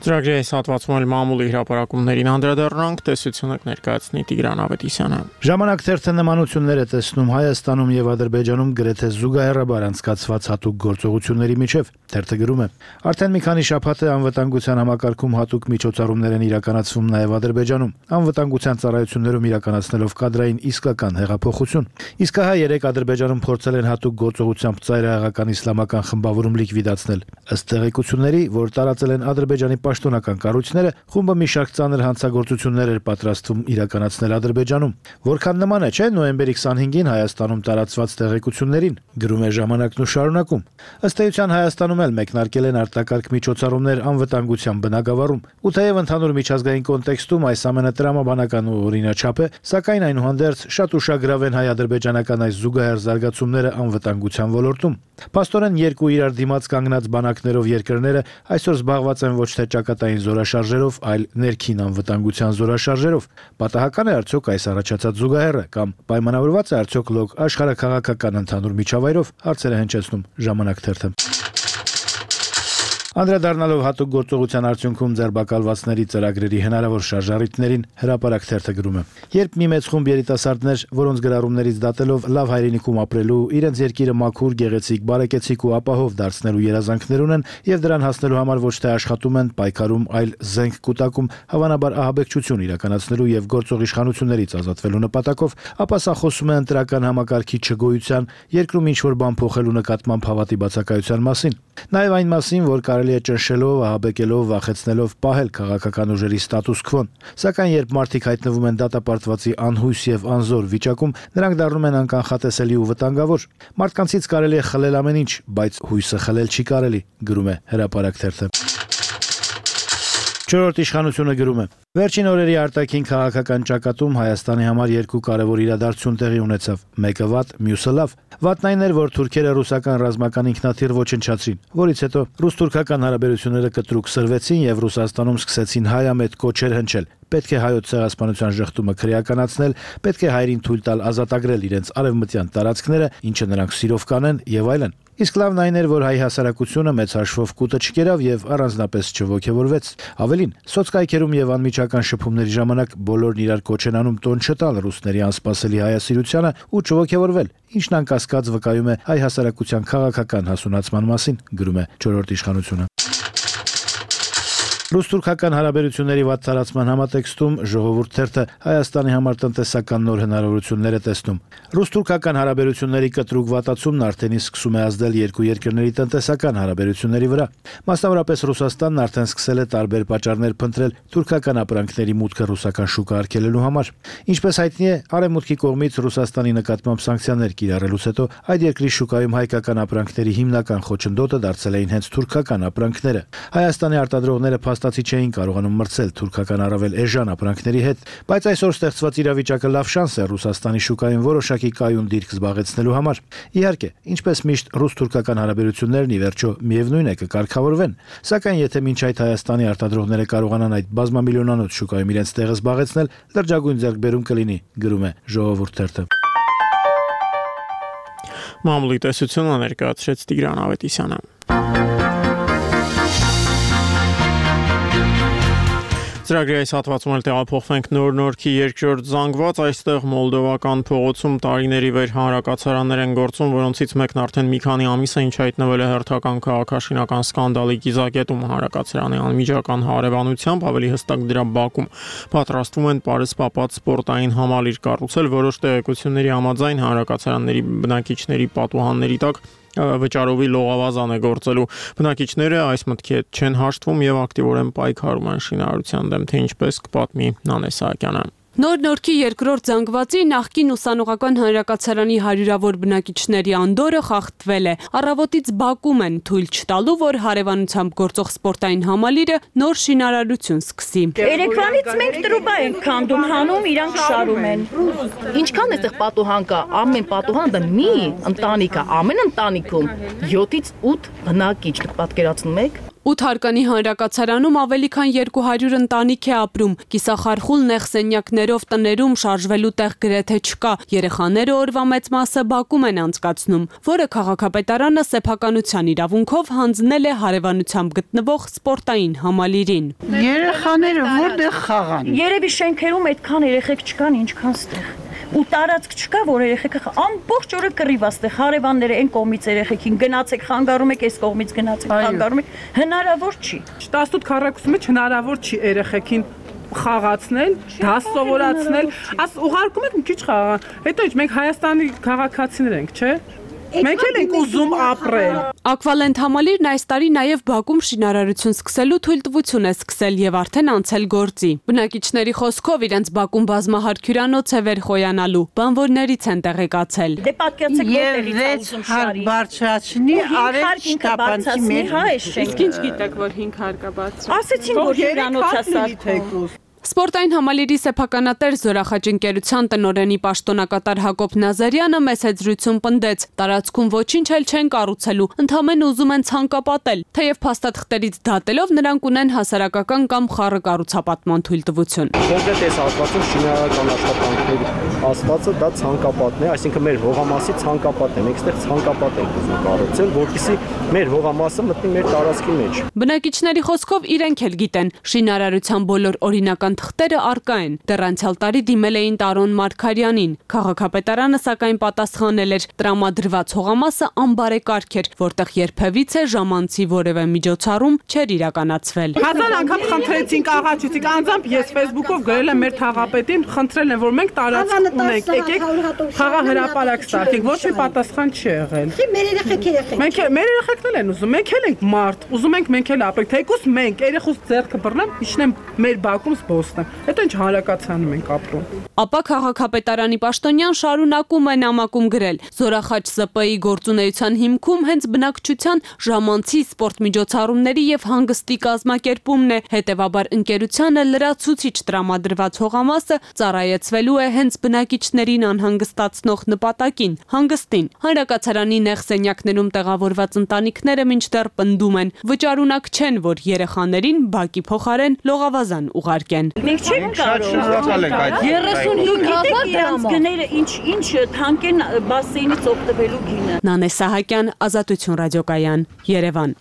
Ծրագրի այս հատվածում էլ մամուլի հրապարակումներին անդրադառնանք, տեսություն եք ներկայացնի Տիգրան Ավետիսյանը։ Ժամանակ թերթը նմանություններ է տեսնում Հայաստանում եւ Ադրբեջանում գրեթե զուգահեռաբար անցկացված հատուկ գործողությունների միջև։ Թերթը գրում է. Արդեն մի քանի շաբաթ է անվտանգության համակարգում հատուկ միջոցառումներ են իրականացվում նաեւ Ադրբեջանում։ Անվտանգության ծառայություններում իրականացնելով կադրային իսկական հեղափոխություն։ Իսկ հա երեք Ադրբեջանում փորձել են հատուկ գործողությամբ ծայրահեղական իսլամական խմբավորում լիկվիդացնել։ Ըստ տեղեկությունների, որ տարածել են Ադրբեջանի պաշտոնական կառույցները, խումբը մի շարք ծանր հանցագործություններ էր պատրաստվում իրականացնել Ադրբեջանում։ Որքան նման է, չէ՞, նոյեմբերի քսանհինգին Հայաստանում տարածված տեղեկություններին, գրում է Ժամանակն ու շարունակում։ Ըստ էության Հայաստանում էլ մեկնարկել են արտակարգ միջոցառումներ անվտանգության բնագավառում։ Ու թեև ընդհանուր միջազգային կոնտեքստում այս ամենը տրամաբանական ու օրինաչափ է, սակայն այնուհանդերձ շատ ուշագրավ են հայ-ադրբեջանական այս զուգահեռ զարգացումները անվտանգության ոլորտում։ Փաստորեն երկու իրար դիմաց կանգնած բանակներով երկրները այսօր զբաղված են ոչ թե ճակատային զորաշարժերով, այլ ներքին անվտանգության զորաշարժերով։ Պատահական է արդյոք այս առաջացած զուգահեռը կամ պայմանավորված է արդյոք լոկ աշխարհաքաղաքական ընդհանուր միջավայրով, հարցերը հնչեցնում Ժամանակ թերթը։ Անդրադառնալով հատուկ գործողության արդյունքում ձերբակալվածների ծրագրերի հնարավոր շարժառիթներին հրապարակ թերթը գրում է. Երբ մի մեծ խումբ երիտասարդներ, որոնց գրառումներից դատելով լավ հայրենիքում ապրելու, իրենց երկիրը մաքուր, գեղեցիկ, բարեկեցիկ ու ապահով դարձնելու երազանքներ ունեն եւ դրան հասնելու համար ոչ թե աշխատում են, պայքարում, այլ զենք կուտակում, հավանաբար ահաբեկչություն իրականացնելու եւ գործող իշխանություններից ազատվելու նպատակով, ապա սա խոսում է ընտրական համակարգի չգոյության, երկրում ինչ որ բան փոխելու նկատմամբ հավատի բացակայության մասին։ Նաեւ այն մասին, որ կարելի է ճնշելով, ահաբեկելով, վախեցնելով պահել քաղաքական ուժերի ստատուս քվոն։ Սակայն երբ մարդիկ հայտնվում են դատապարտվածի անհույս եւ անզոր վիճակում, նրանք դառնում են անկանխատեսելի ու վտանգավոր։ Մարդկանցից կարելի է խլել ամեն ինչ, բայց հույսը խլել չի կարելի, գրում է Հրապարակ թերթը։ Չորրորդ իշխանությունը գրում է. Վերջին օրերի արտաքին քաղաքական ճակատում Հայաստանի համար երկու կարևոր իրադարձություն տեղի ունեցավ։ Մեկը վատ, մյուսը լավ։ Վատն այն էր, որ թուրքերը ռուսական ռազմական ինքնաթիռ ոչնչացրին, որից հետո ռուս-թուրքական հարաբերությունները կտրուկ սրվեցին եւ Ռուսաստանում սկսեցին հայամետ կոչեր հնչել։ Պետք է հայոց ցեղասպանության ժխտումը քրեականացնել, պետք է հայերին թույլ տալ ազատագրել իրենց արևմտյան տարածքները, ինչը նրանք սիրով կանեն եւ այլն։ Իսկ լավն այն էր, որ հայ հասարակությունը մեծ հաշվով կուտը չկերավ եւ առանձնապես չոգևորվեց։ Ավելին, սոցկայքերում եւ անմիջական շփումների ժամանակ բոլորն իրար կոչ են անում տոն չտալ ռուսների անսպասելի հայասիրությանը ու չոգևորվել, ինչն անկասկած վկայում է հայ հասարակության քաղաքական հասունացման մասին, գրում է Չորրորդ իշխանությունը։ Ռուս-թուրքական հարաբերությունների վատ տարածման համատեքստում Ժողովուրդ թերթը Հայաստանի համար տնտեսական նոր հնարավորություններ է տեսնում։ Ռուս-թուրքական հարաբերությունների կտրուկ վատացումն արդեն իսկ սկսում է ազդել երկու երկրների տնտեսական հարաբերությունների վրա։ Մասնավորապես Ռուսաստանն արդեն սկսել է տարբեր պատճառներ փնտրել թուրքական ապրանքների մուտքը ռուսական շուկա արգելելու համար։ Ինչպես հայտնի է, Արևմուտքի կողմից Ռուսաստանի նկատմամբ սանկցիաներ կիրառելուց հետո այդ երկրի շուկայում հայկական ապրանքների հիմնական խոչընդոտը դարձել էին հենց թուրքական ապրանքները։ Հայաստանի արտադրողները փաստացի չէին կարողանում մրցել թուրքական առավել էժան ապրանքների հետ, բայց այսօր ստեղծված իրավիճակը լավ շանս է Ռուսաստանի շուկայում որոշակի կայուն դիրք զբաղեցնելու համար։ Իհարկե, ինչպես միշտ ռուս-թուրքական հարաբերություններն ի վերջո միևնույն է կկարգավորվեն, սակայն եթե մինչ այդ Հայաստանի արտադրողները կարողանան այդ բազմամիլիոնանոց շուկայում իրենց տեղը զբաղեցնել, լրջագույն ձեռքբերում կլինի, գրում է Ժողովուրդ թերթը։ Մամուլի տեսությունը ներկայացրեց Տիգրան Ավետիսյանը։ Ծրագրի այս հատվածում էլ տեղափոխվենք Նոր Նորքի երկրորդ զանգված, այստեղ մոլդովական փողոցում տարիների վեր հանրակացարաններ են գործում, որոնցից մեկն արդեն մի քանի ամիս է ինչ հայտնվել է հերթական քաղաքաշինական սկանդալի կիզակետում հանրակացարանի անմիջական հարևանությամբ, ավելի հստակ դրա բակում պատրաստվում են պարսպապած սպորտային համալիր կառուցել, որոշ տեղեկությունների համաձայն հանրակացարանների բնակիչների պատուհանների տակ վճարովի լողավազան է գործելու։ Բնակիչները այս մտքի հետ չեն հաշտվում եւ ակտիվորեն պայքարում են շինարարության դեմ, թե ինչպես կպատմի Նանե Սահակյանը։ Նոր Նորքի երկրորդ զանգվածի նախկին ուսանողական հանրակացարանի հարյուրավոր բնակիչների անդորը խախտվել է։ Առավոտից բակում են թույլ չտալու, որ հարևանությամբ գործող սպորտային համալիրը նոր շինարարություն սկսի։ Երեկվանից մենք տրուբա ենք քանդում հանում, իրանք շարում են։ Ինչքան այստեղ պատուհան կա, ամեն պատուհանը մի ընտանիք է, ամեն ընտանիքում յոթից ութ բնակիչ, պատկերացնում եք։ ութ հարկանի հանրակացարանում ավելի քան երկու հարյուր ընտանիք է ապրում։ Կիսախարխուլ նեղ սենյակներով տներում շարժվելու տեղ գրեթե չկա։ Երեխաները օրվա մեծ մասը բակում են անցկացնում, որը քաղաքապետարանը սեփականության իրավունքով հանձնել է հարևանությամբ գտնվող սպորտային համալիրին։ Երեխաները որտեղ խաղան։ Երևի շենքերում այդքան երեխեք չկան, ինչքան ստեղ։ Ու տարածք չկա, որ երեխեքը ամբողջ օրը կռիվ աստեղ հարևանները այն կողմից երեխեքին գնացեք, խանգարում եք, այս կողմից գնացեք, խանգարում եք, հնարավոր չի։ տասնութ քառակուսու մեջ հնարավոր չի երեխեքին խաղացնել, դաս սովորացնել, աս ուղարկում եք մի քիչ խաղան։ Հետո ինչ մենք Հայաստանի քաղաքացիներ ենք, չէ՞։ Մենք էլ ենք ուզում ապրել։ Ակվալենտ համալիրն այս տարի նաև Բաքում շինարարություն սկսելու թույլտվություն է սկսել եւ արդեն անցել գործի։ Բնակիչների խոսքով իրենց Բաքում բազմահարկ հյուրանոց է վերխոյանալու, բանվորներից են տեղեկացել։ Դե պատկերացեք որտեղից է ուզում շարի։ Բարձրացնի, արեք շտապանցի մեր։ Իսկ ինչ գիտեք, որ հինգ հարկ է բարձր։ Ասեցին, որ հյուրանոց է սարքում։ Սպորտային համալիրի սեփականատեր Զորախաչ ընկերության տնօրենի պաշտոնակատար Հակոբ Նազարյանը մեծ հետզրույցում պնդեց. տարածքում ոչինչ էլ չեն կառուցելու, ընդհանրապես ուզում են ցանկապատել, թեև փաստաթղթերից դատելով նրանք ունեն հասարակական կամ խառը կառուցապատման թույլտվություն։ Կոնկրետ այս հատվածում շինարարական աշխատանքների ասվածը դա ցանկապատն է, այսինքն մեր հողամասի ցանկապատն է, մենք այստեղ ցանկապատ ենք ուզում կառուցել, որպեսզի մեր հողամասը մտնի մեր տարածքի մեջ։ Բնակիչների խոսքով իրենք էլ գիտեն, շինարարության բոլոր օրինական թղթերը առկա են։ Դեռ անցյալ տարի դիմել էին Տարոն Մարգարյանին։ Քաղաքապետարանը սակայն պատասխանել էր՝ տրամադրված հողամասը անբարեկարգ էր, որտեղ երբևիցե ժամանցի որևէ միջոցառում չէր իրականացվել։ Հազար անգամ խնդրեցինք, աղաչեցինք, անձամբ ես Facebook-ով գրել եմ մեր թաղապետին, խնդրել եմ, որ մենք տարածք ունենք, եկեք խաղահրապարակ ստեղծենք, ոչ մի պատասխան չի եղել։ Մեր երեխեք երեխեք։ Մենք մեր երեխեքն էլ են ուզում, մենք էլ ենք մարդ, ուզում ենք մենք էլ ապրենք, թեկուզ մենք երեխուց ձեռքը բռնեմ, իջնեմ մեր Բաքում զբոսնեմ։ Հետո ինչ հանրակացանում ենք ապրում։ Ապա քաղաքապետարանի պաշտոնյան շարունակում է նամակում գրել. Զորախաչ Զ Պ ի գործունեության հիմքում հենց բնակչության ժամանցի սպորտ միջոցառումների եւ հանգստի կազմակերպումն է, հետեւաբար ընկերությանը լրացուցիչ տրամադրված հողամասը ծառայեցվելու է հենց բնակիչներին անհանգստացնող նպատակին՝ հանգստին։ Հանրակացարանի նեղ սենյակներում տեղավորված ընտանիքները մինչդեռ պնդում են, վճարունակ չեն, որ երեխաներին բակի փոխարեն լողավազան ուղարկեն։ Մենք չենք կարող երեսունհինգ հազար դրամ գները ինչ ինչ թանկ են բասեյնից օգտվելու գինը։ Նանե Սահակյան, Ազատություն ռադիոկայան, Երևան։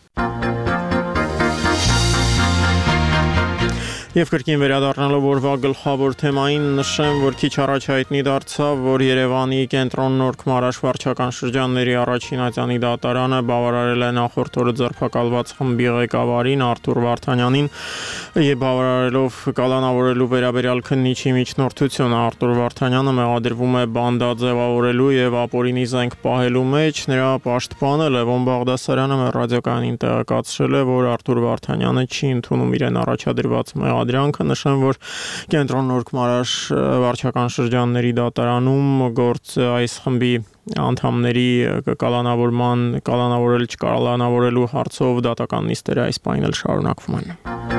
Եվ կրկին վերադառնալով օրվա գլխավոր թեմային նշեմ, որ քիչ առաջ հայտնի դարձավ, որ Երևանի կենտրոն Նորք Մարաշ վարչական շրջանների առաջին ատյանի դատարանը բավարարել է նախորդ օրը ձերբակալված խմբի ղեկավարին Արթուր Վարդանյանին եւ բավարարելով կալանավորելու վերաբերյալ քննիչի միջնորդությունը։ Արթուր Վարդանյանը մեղադրվում է բանդա ձևավորելու եւ ապօրինի զենք պահելու մեջ։ Նրա պաշտպանը Լևոն Բաղդասարյանը մեր ռադիոկայանին տեղեկացրել է, որ Արթուր Վարդանյանը չի ընդունում իրեն առաջադրված մեղադրանքը։ Նշեմ, որ կենտրոն Նորք Մարաշ վարչական շրջանների դատարանում գործ այս խմբի անդամների կալանավորման կալանավորել չկալանավորելու հարցով դատական նիստերը այս պահին էլ շարունակվում են։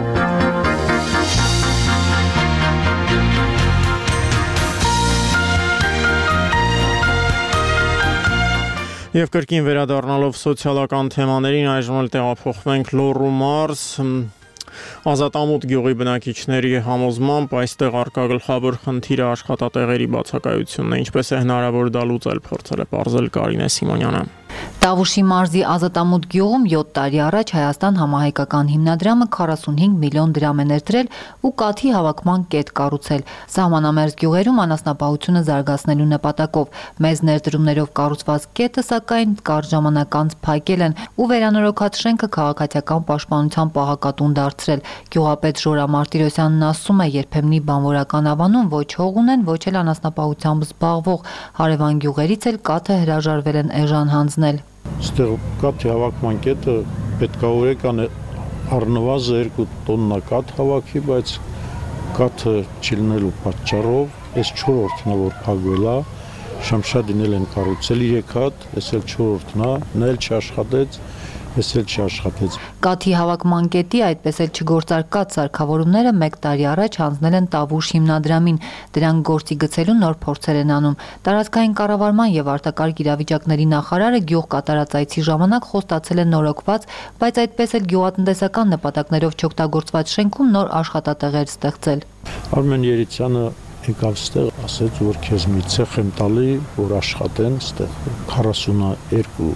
Եվ կրկին վերադառնալով սոցիալական թեմաներին այժմ էլ տեղափոխվենք Լոռու մարզ։ Ազատամուտ գյուղի բնակիչների համոզմամբ այստեղ առկա գլխավոր խնդիրը աշխատատեղերի բացակայությունն է, ինչպես է հնարավոր դա լուծել, փորձել է պարզել Կարինե Սիմոնյանը։ Տավուշի մարզի Ազատամուտ գյուղում յոթ տարի առաջ Հայաստան համահայկական հիմնադրամը քառասունհինգ միլիոն դրամ է ներդրել ու կաթի հավաքման կետ կառուցել։ Սահմանամերձ գյուղերում անասնապահությունը զարգացնելու նպատակով մեծ ներդրումներով կառուցված կետը սակայն կարճ ժամանակ անց փակել են ու վերանորոգած շենքը քաղաքացիական պաշտպանության պահակատուն դարձրել։ Գյուղապետ Ժորա Մարտիրոսյանն ասում է, երբեմնի բանվորական ավանում ոչ հող ունեն, ոչ էլ անասնապահությամբ զբաղվող հարևան գյուղերից էլ կաթը հրաժարվել են էժան հանձնել։ Ստեղ կաթի հավաքման կետը պետք է օրեկան առնվազն երկու տոննա կաթ հավաքի, բայց կաթը չլինելու պատճառով այս չորրորդն է, որ փակվել է, Շամշադին էլ են կառուցել երեք հատ, այս էլ չորրորդն է, նա էլ չաշխատեց, ես էլ չաշխատեց։ Կաթի հավաքման կետի այդպես էլ չգործարկած սարքավորումները մեկ տարի առաջ հանձնել են Տավուշ հիմնադրամին, դրանք գործի գցելու նոր փորձեր են անում։ Տարածքային կառավարման եւ արտակարգ իրավիճակների նախարարը գյուղ կատարած այցի ժամանակ խոստացել է նորոգված, բայց այդպես էլ գյուղատնտեսական նպատակներով չօգտագործված շենքում նոր աշխատատեղեր ստեղծել։ Արմեն Երիցյանը եկավ ստեղ, ասեց, որ քեզ մի ցեխ եմ տալի, որ աշխատեն ստեղ քառասունուերկու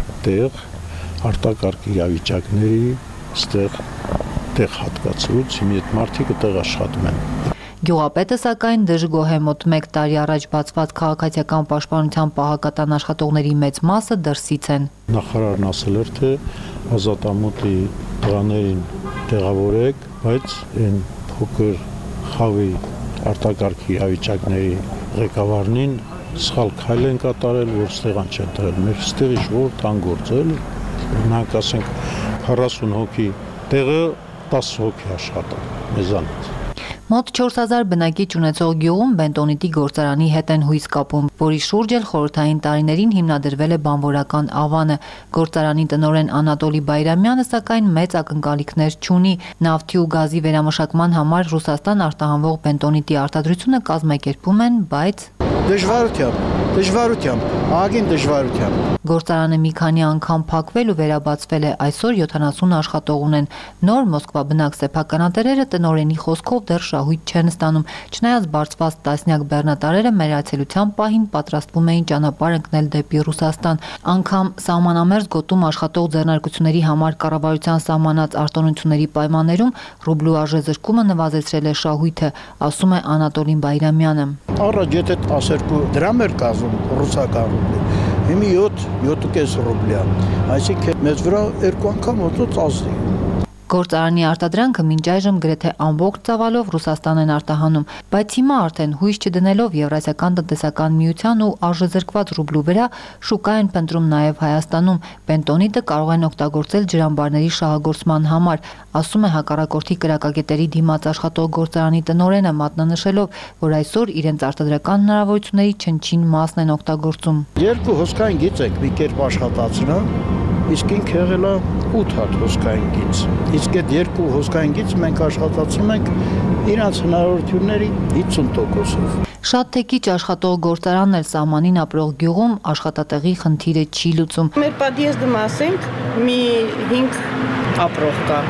տեղ արտակարգ իրավիճակների ստեղ տեղ հատկացրուց, հիմա այդ մարդիկ տեղ աշխատում են։ Գյուղապետը սակայն դժգոհ է, մոտ մեկ տարի առաջ բացված քաղաքացիական պաշտպանության պահակատան աշխատողների մեծ մասը դրսից են։ Նախարարն ասել էր, թե ազատամուտի տղաներին տեղավորեք, բայց այն փոքր խավի արտակարգ իրավիճակների ղեկավարին սխալ քայլ են կատարել, որ ստեղան չեն տվել։ Մեր ստեղի ժողովուրդ անգործել, նրանք ասենք քառասուն հոգի տեղը տասը հոգի աշխատել մեզանից։ Մոտ չորս հազար բնակիչ ունեցող գյուղում բենտոնիտի գործարանի հետ են հույս կապում, որի շուրջ էլ խորհրդային տարիներին հիմնադրվել է բանվորական ավանը։ Գործարանի տնօրեն Անատոլի Բայրամյանը սակայն մեծ ակնկալիքներ չունի։ Նավթի ու գազի վերամշակման համար Ռուսաստան արտահանվող բենտոնիտի արտադրությունը կազմակերպում են, բայց դժվարությամբ, դժվարությամբ, ագին դժվարությամբ։ Գործարանը մի քանի անգամ փակվել ու վերաբացվել է, այսօր յոթանասուն աշխատող ունեն։ Նոր Մոսկվա բնակ սեփականատերերը տնօրենի խոսքով դեռ շահույթ չեն ստանում, չնայած բարձված տասնյակ բեռնատարերը մեր այցելության պահին պատրաստվում էին ճանապարհ ընկնել դեպի Ռուսաստան։ Անգամ սահմանամերձ գոտում աշխատող ձեռնարկությունների համար կառավարության սահմանած արտոնությունների պայմաններում ռուբլու արժեզրկումը նվազեցրել է շահույթը, ասում է Անատոլին Բայրամյանը։ Առաջ եթե տասներկու դրամ էր կազմում ռուսական ռուբլի, հիմա յոթ, յոթ ու կես ռուբլի է, այսինքն մեծ վրա երկու անգամ օծոց ազդի։ Գործարանի արտադրանքը մինչ այժմ գրեթե ամբողջ ծավալով Ռուսաստան են արտահանում, բայց հիմա արդեն հույս չդնելով Եվրասիական տնտեսական միության ու արժեզրկված ռուբլու վրա շուկա են փնտրում նաև Հայաստանում։ Բենտոնիտը կարող են օգտագործել ջրամբարների շահագործման համար, ասում է հակառակորդի կրակակետերի դիմաց աշխատող գործարանի տնօրենը, մատնանշելով, որ այսօր իրենց արտադրական հնարավորությունների չնչին մասն են օգտագործում։ Երկու հոսքային գիծ եք մի կերպ աշխատացնա, իսկ ինքը եղել է ութ հատ հոսքային գիծ։ Իսկ այդ երկու հոսքային գիծ մենք աշխատացնում ենք իրանց հնարավորությունների հիսուն տոկոսով։ Շատ թե քիչ աշխատող գործարանն էլ սահմանին ապրող գյուղում աշխատատեղի խնդիրը չի լուծում։ Մեր պատիեզդը ասենք մի հինգ ապրող կա,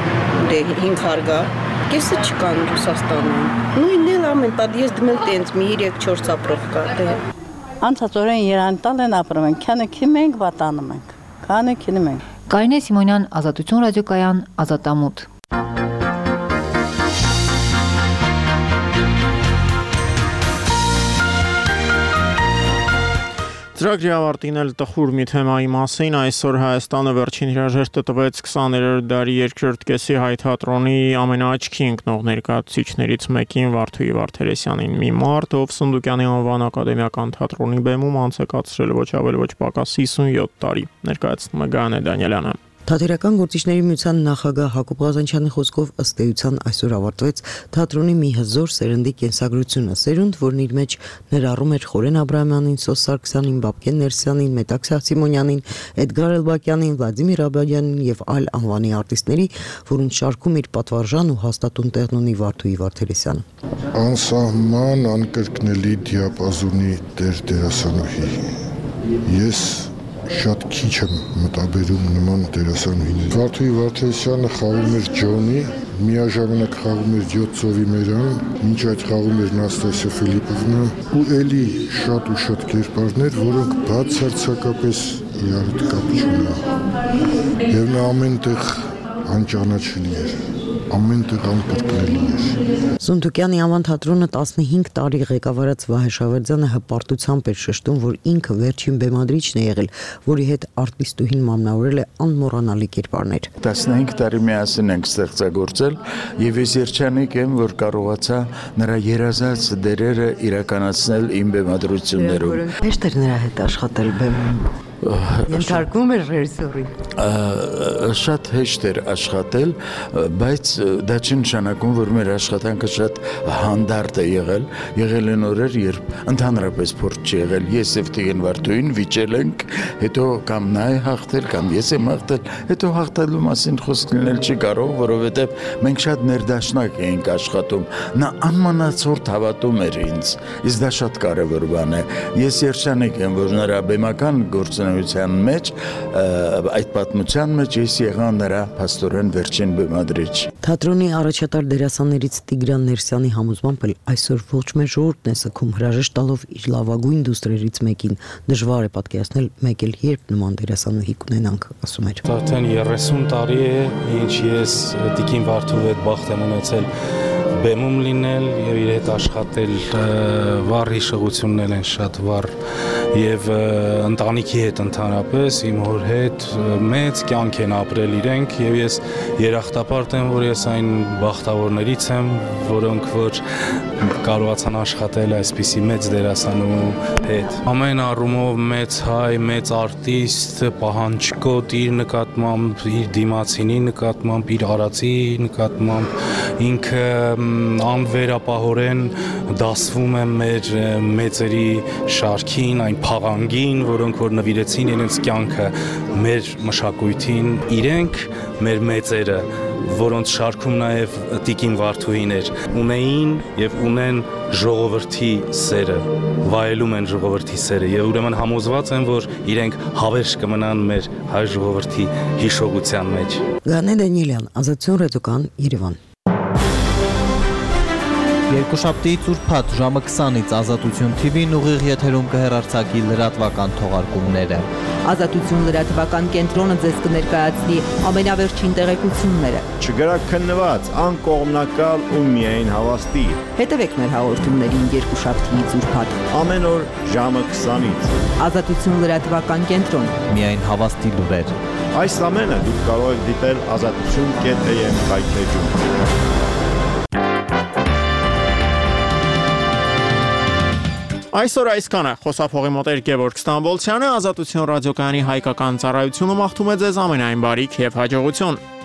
դե հինգ հարգա, կեսը չկան Ռուսաստանում։ Նույնն էլ ամեն պատիեզդում էլ տենց մի երեք-չորս ապրող կա, դե։ Անցած օրեն Երանտալ են ապրում ենք, քանը քիմ ենք վատանում ենք, քանը քինում ենք։ Կարինե Սիմոնյան, Ազատություն ռադիոկայան, Ազատամուտ։ Ծրագրի ավարտին էլ տխուր մի թեմայի մասին այսօր Հայաստանը վերջին հրաժեշտը տվեց քսաներորդ դարի երկրորդ կեսի հայ թատրոնի ամենաաչքի ընկնող ներկայացուցիչներից մեկին Վարդուհի Վարդերեսյանին։ Մի մարդ, ով Սունդուկյանի անվան ակադեմիական թատրոնի բեմում անց է կացրել ոչ ավել ոչ պակաս հիսունյոթ տարի, ներկայացնում է Գայանե Դանիելյանը։ Թատերական գործիչների միության նախագահ Հակոբ Ղազանչյանի խոսքով ըստ էության այսօր ավարտվեց թատրոնի մի հզոր սերնդի կենսագրությունը, սերունդ, որն իր մեջ ներառում էր Խորեն Աբրահամյանին, Սոս Սարգսյանին, Բաբկեն Ներսյանին, Մետաքսյա Սիմոնյանին, Էդգար Էլբակյանին, Վլադիմիր Աբրահամյանին եւ այլ անվանի արտիստների, որոնց շարքում իր պատվարժան ու հաստատուն տեղն ունի Վարդուհի Վարդերեսյանը։ Անսահման անկրկնելի դիապազոնի տեր դերասանուհի։ Ես շատ քիչ եմ մտաբերում նման դերասանուհիների։ Վարդուհի Վարդերեսյանը խաղում էր Ջոնի, միաժամանակ խաղում էր յոթ ծովի մերան, մինչ այդ խաղում էր Նաստասիա Ֆիլիպովնա ու էլի շատ ու շատ կերպարներ, որոնք բացարձակապես իրար հետ կապ չունեն։ Եվ նա ամենտեղ անճանաչելի էր, ամենտեղ անկրկնելի էր։ Սունդուկյանի անվան թատրոնը տասնհինգ տարի ղեկավարած Վահե Շավերդյանը հպարտությամբ էր շեշտում, որ ինքը վերջին բեմադրիչն է եղել, որի հետ արտիստուհին մամնավորել է անմոռանալի կերպարներ։ տասնհինգ տարի միասին ենք ստեղծագործել եւ ես երջանիկ եմ, որ կարողացա նրա երազած դերերը իրականացնել իմ բեմադրություններում։ Հեշտ էր նրա հետ աշխատել բեմում։ Ենթարկվում էր ռեժիսորին։ Շատ հեշտ էր աշխատել, բայց դա չի նշանակում, որ մեր աշխատանքը շատ հանդարտ է եղել։ Եղել են օրեր, երբ ընդհանրապես փորձ չի եղել։ Ես եւ Տիգրան Վարդուհին վիճել ենք, հետո կամ նա է հաղթել, կամ ես եմ հաղթել, հետո հաղթելու մասին խոսք լինել չի կարող, որովհետեւ մենք շատ ներդաշնակ էինք աշխատում։ Նա անմնացորդ հավատում էր ինձ։ Իսկ դա շատ կարևոր բան է։ Ես երջանիկ եմ, որ նրա բեմական գործունեության մեջ, այդ պատմության մեջ ես եղա նրա փաստորեն վերջին բեմադրիչ։ Թատրոնի առաջատար դերասաններից Տիգրան Ներսյանի համոզմամբ էլ այսօր ոչ մեր ժողովուրդն է սգում հրաժեշտ տալով իր լավագույն դուստրերից մեկին։ Դժվար է պատկերացնել մեկ էլ երբ նման դերասանուհի կունենանք, ասում էր։ Արդեն երեսուն տարի է, ինչ ես Տիկին Վարդուհու հետ բախտ եմ ունեցել բեմում լինել եւ իր հետ աշխատել, վառ հիշողություններ են շատ վառ եւ ընտանիքի հետ ընդհանրապես իմ հոր հետ մեծ կյանք են ապրել իրենք եւ ես երախտապարտ եմ, որ ես այն բախտավորներից եմ, որոնք որ կարողացան աշխատել այսպիսի մեծ դերասանու հետ։ Ամեն առումով մեծ հայ, մեծ արտիստ, պահանջկոտ իր նկատմամբ, իր դիմացինի նկատմամբ, իր արածի նկատմամբ, ինքը անվերապահորեն դասվում է մեր մեծերի շարքին, այն փաղանգին, որոնք որ նվիրեցին իրենց կյանքը մեր մշակույթին, իրենք մեր մեծերը, որոնց շարքում նաև Տիկին Վարդուհին էր, ունեին եւ ունեն ժողովրդի սերը, վայելում են ժողովրդի սերը եւ ուրեմն համոզված են, որ իրենք հավերժ կմնան մեր հայ ժողովրդի հիշողության մեջ։ Գանե Դանիելյան, Ազատություն ռադիոկան, Երևան։ Երկուշաբթիից ուրբաթ ժամը քսանից Ազատություն թի վին ուղիղ եթերում կհեռարձակի լրատվական թողարկումները։ Ազատություն լրատվական կենտրոնը ձեզ կներկայացնի ամենավերջին տեղեկությունները։ Չգրակ քննված, անկողմնակալ ու միայն հավաստի։ Հետևեք մեր հաղորդումներին երկուշաբթիից ուրբաթ ամեն օր ժամը քսանից։ Ազատություն լրատվական կենտրոն։ Միայն հավաստի լուրեր։ Այս ամենը դուք կարող եք դիտել ազատություն կետ am կայքեջում։ Այսօր այսքանը խոսափողի մոտ էր Գևորգ Ստամբոլցյանը, Ազատություն ռադիոկայանի հայկական ծառայությունը մաղթում է ձեզ ամենայն բարիք եւ հաջողություն։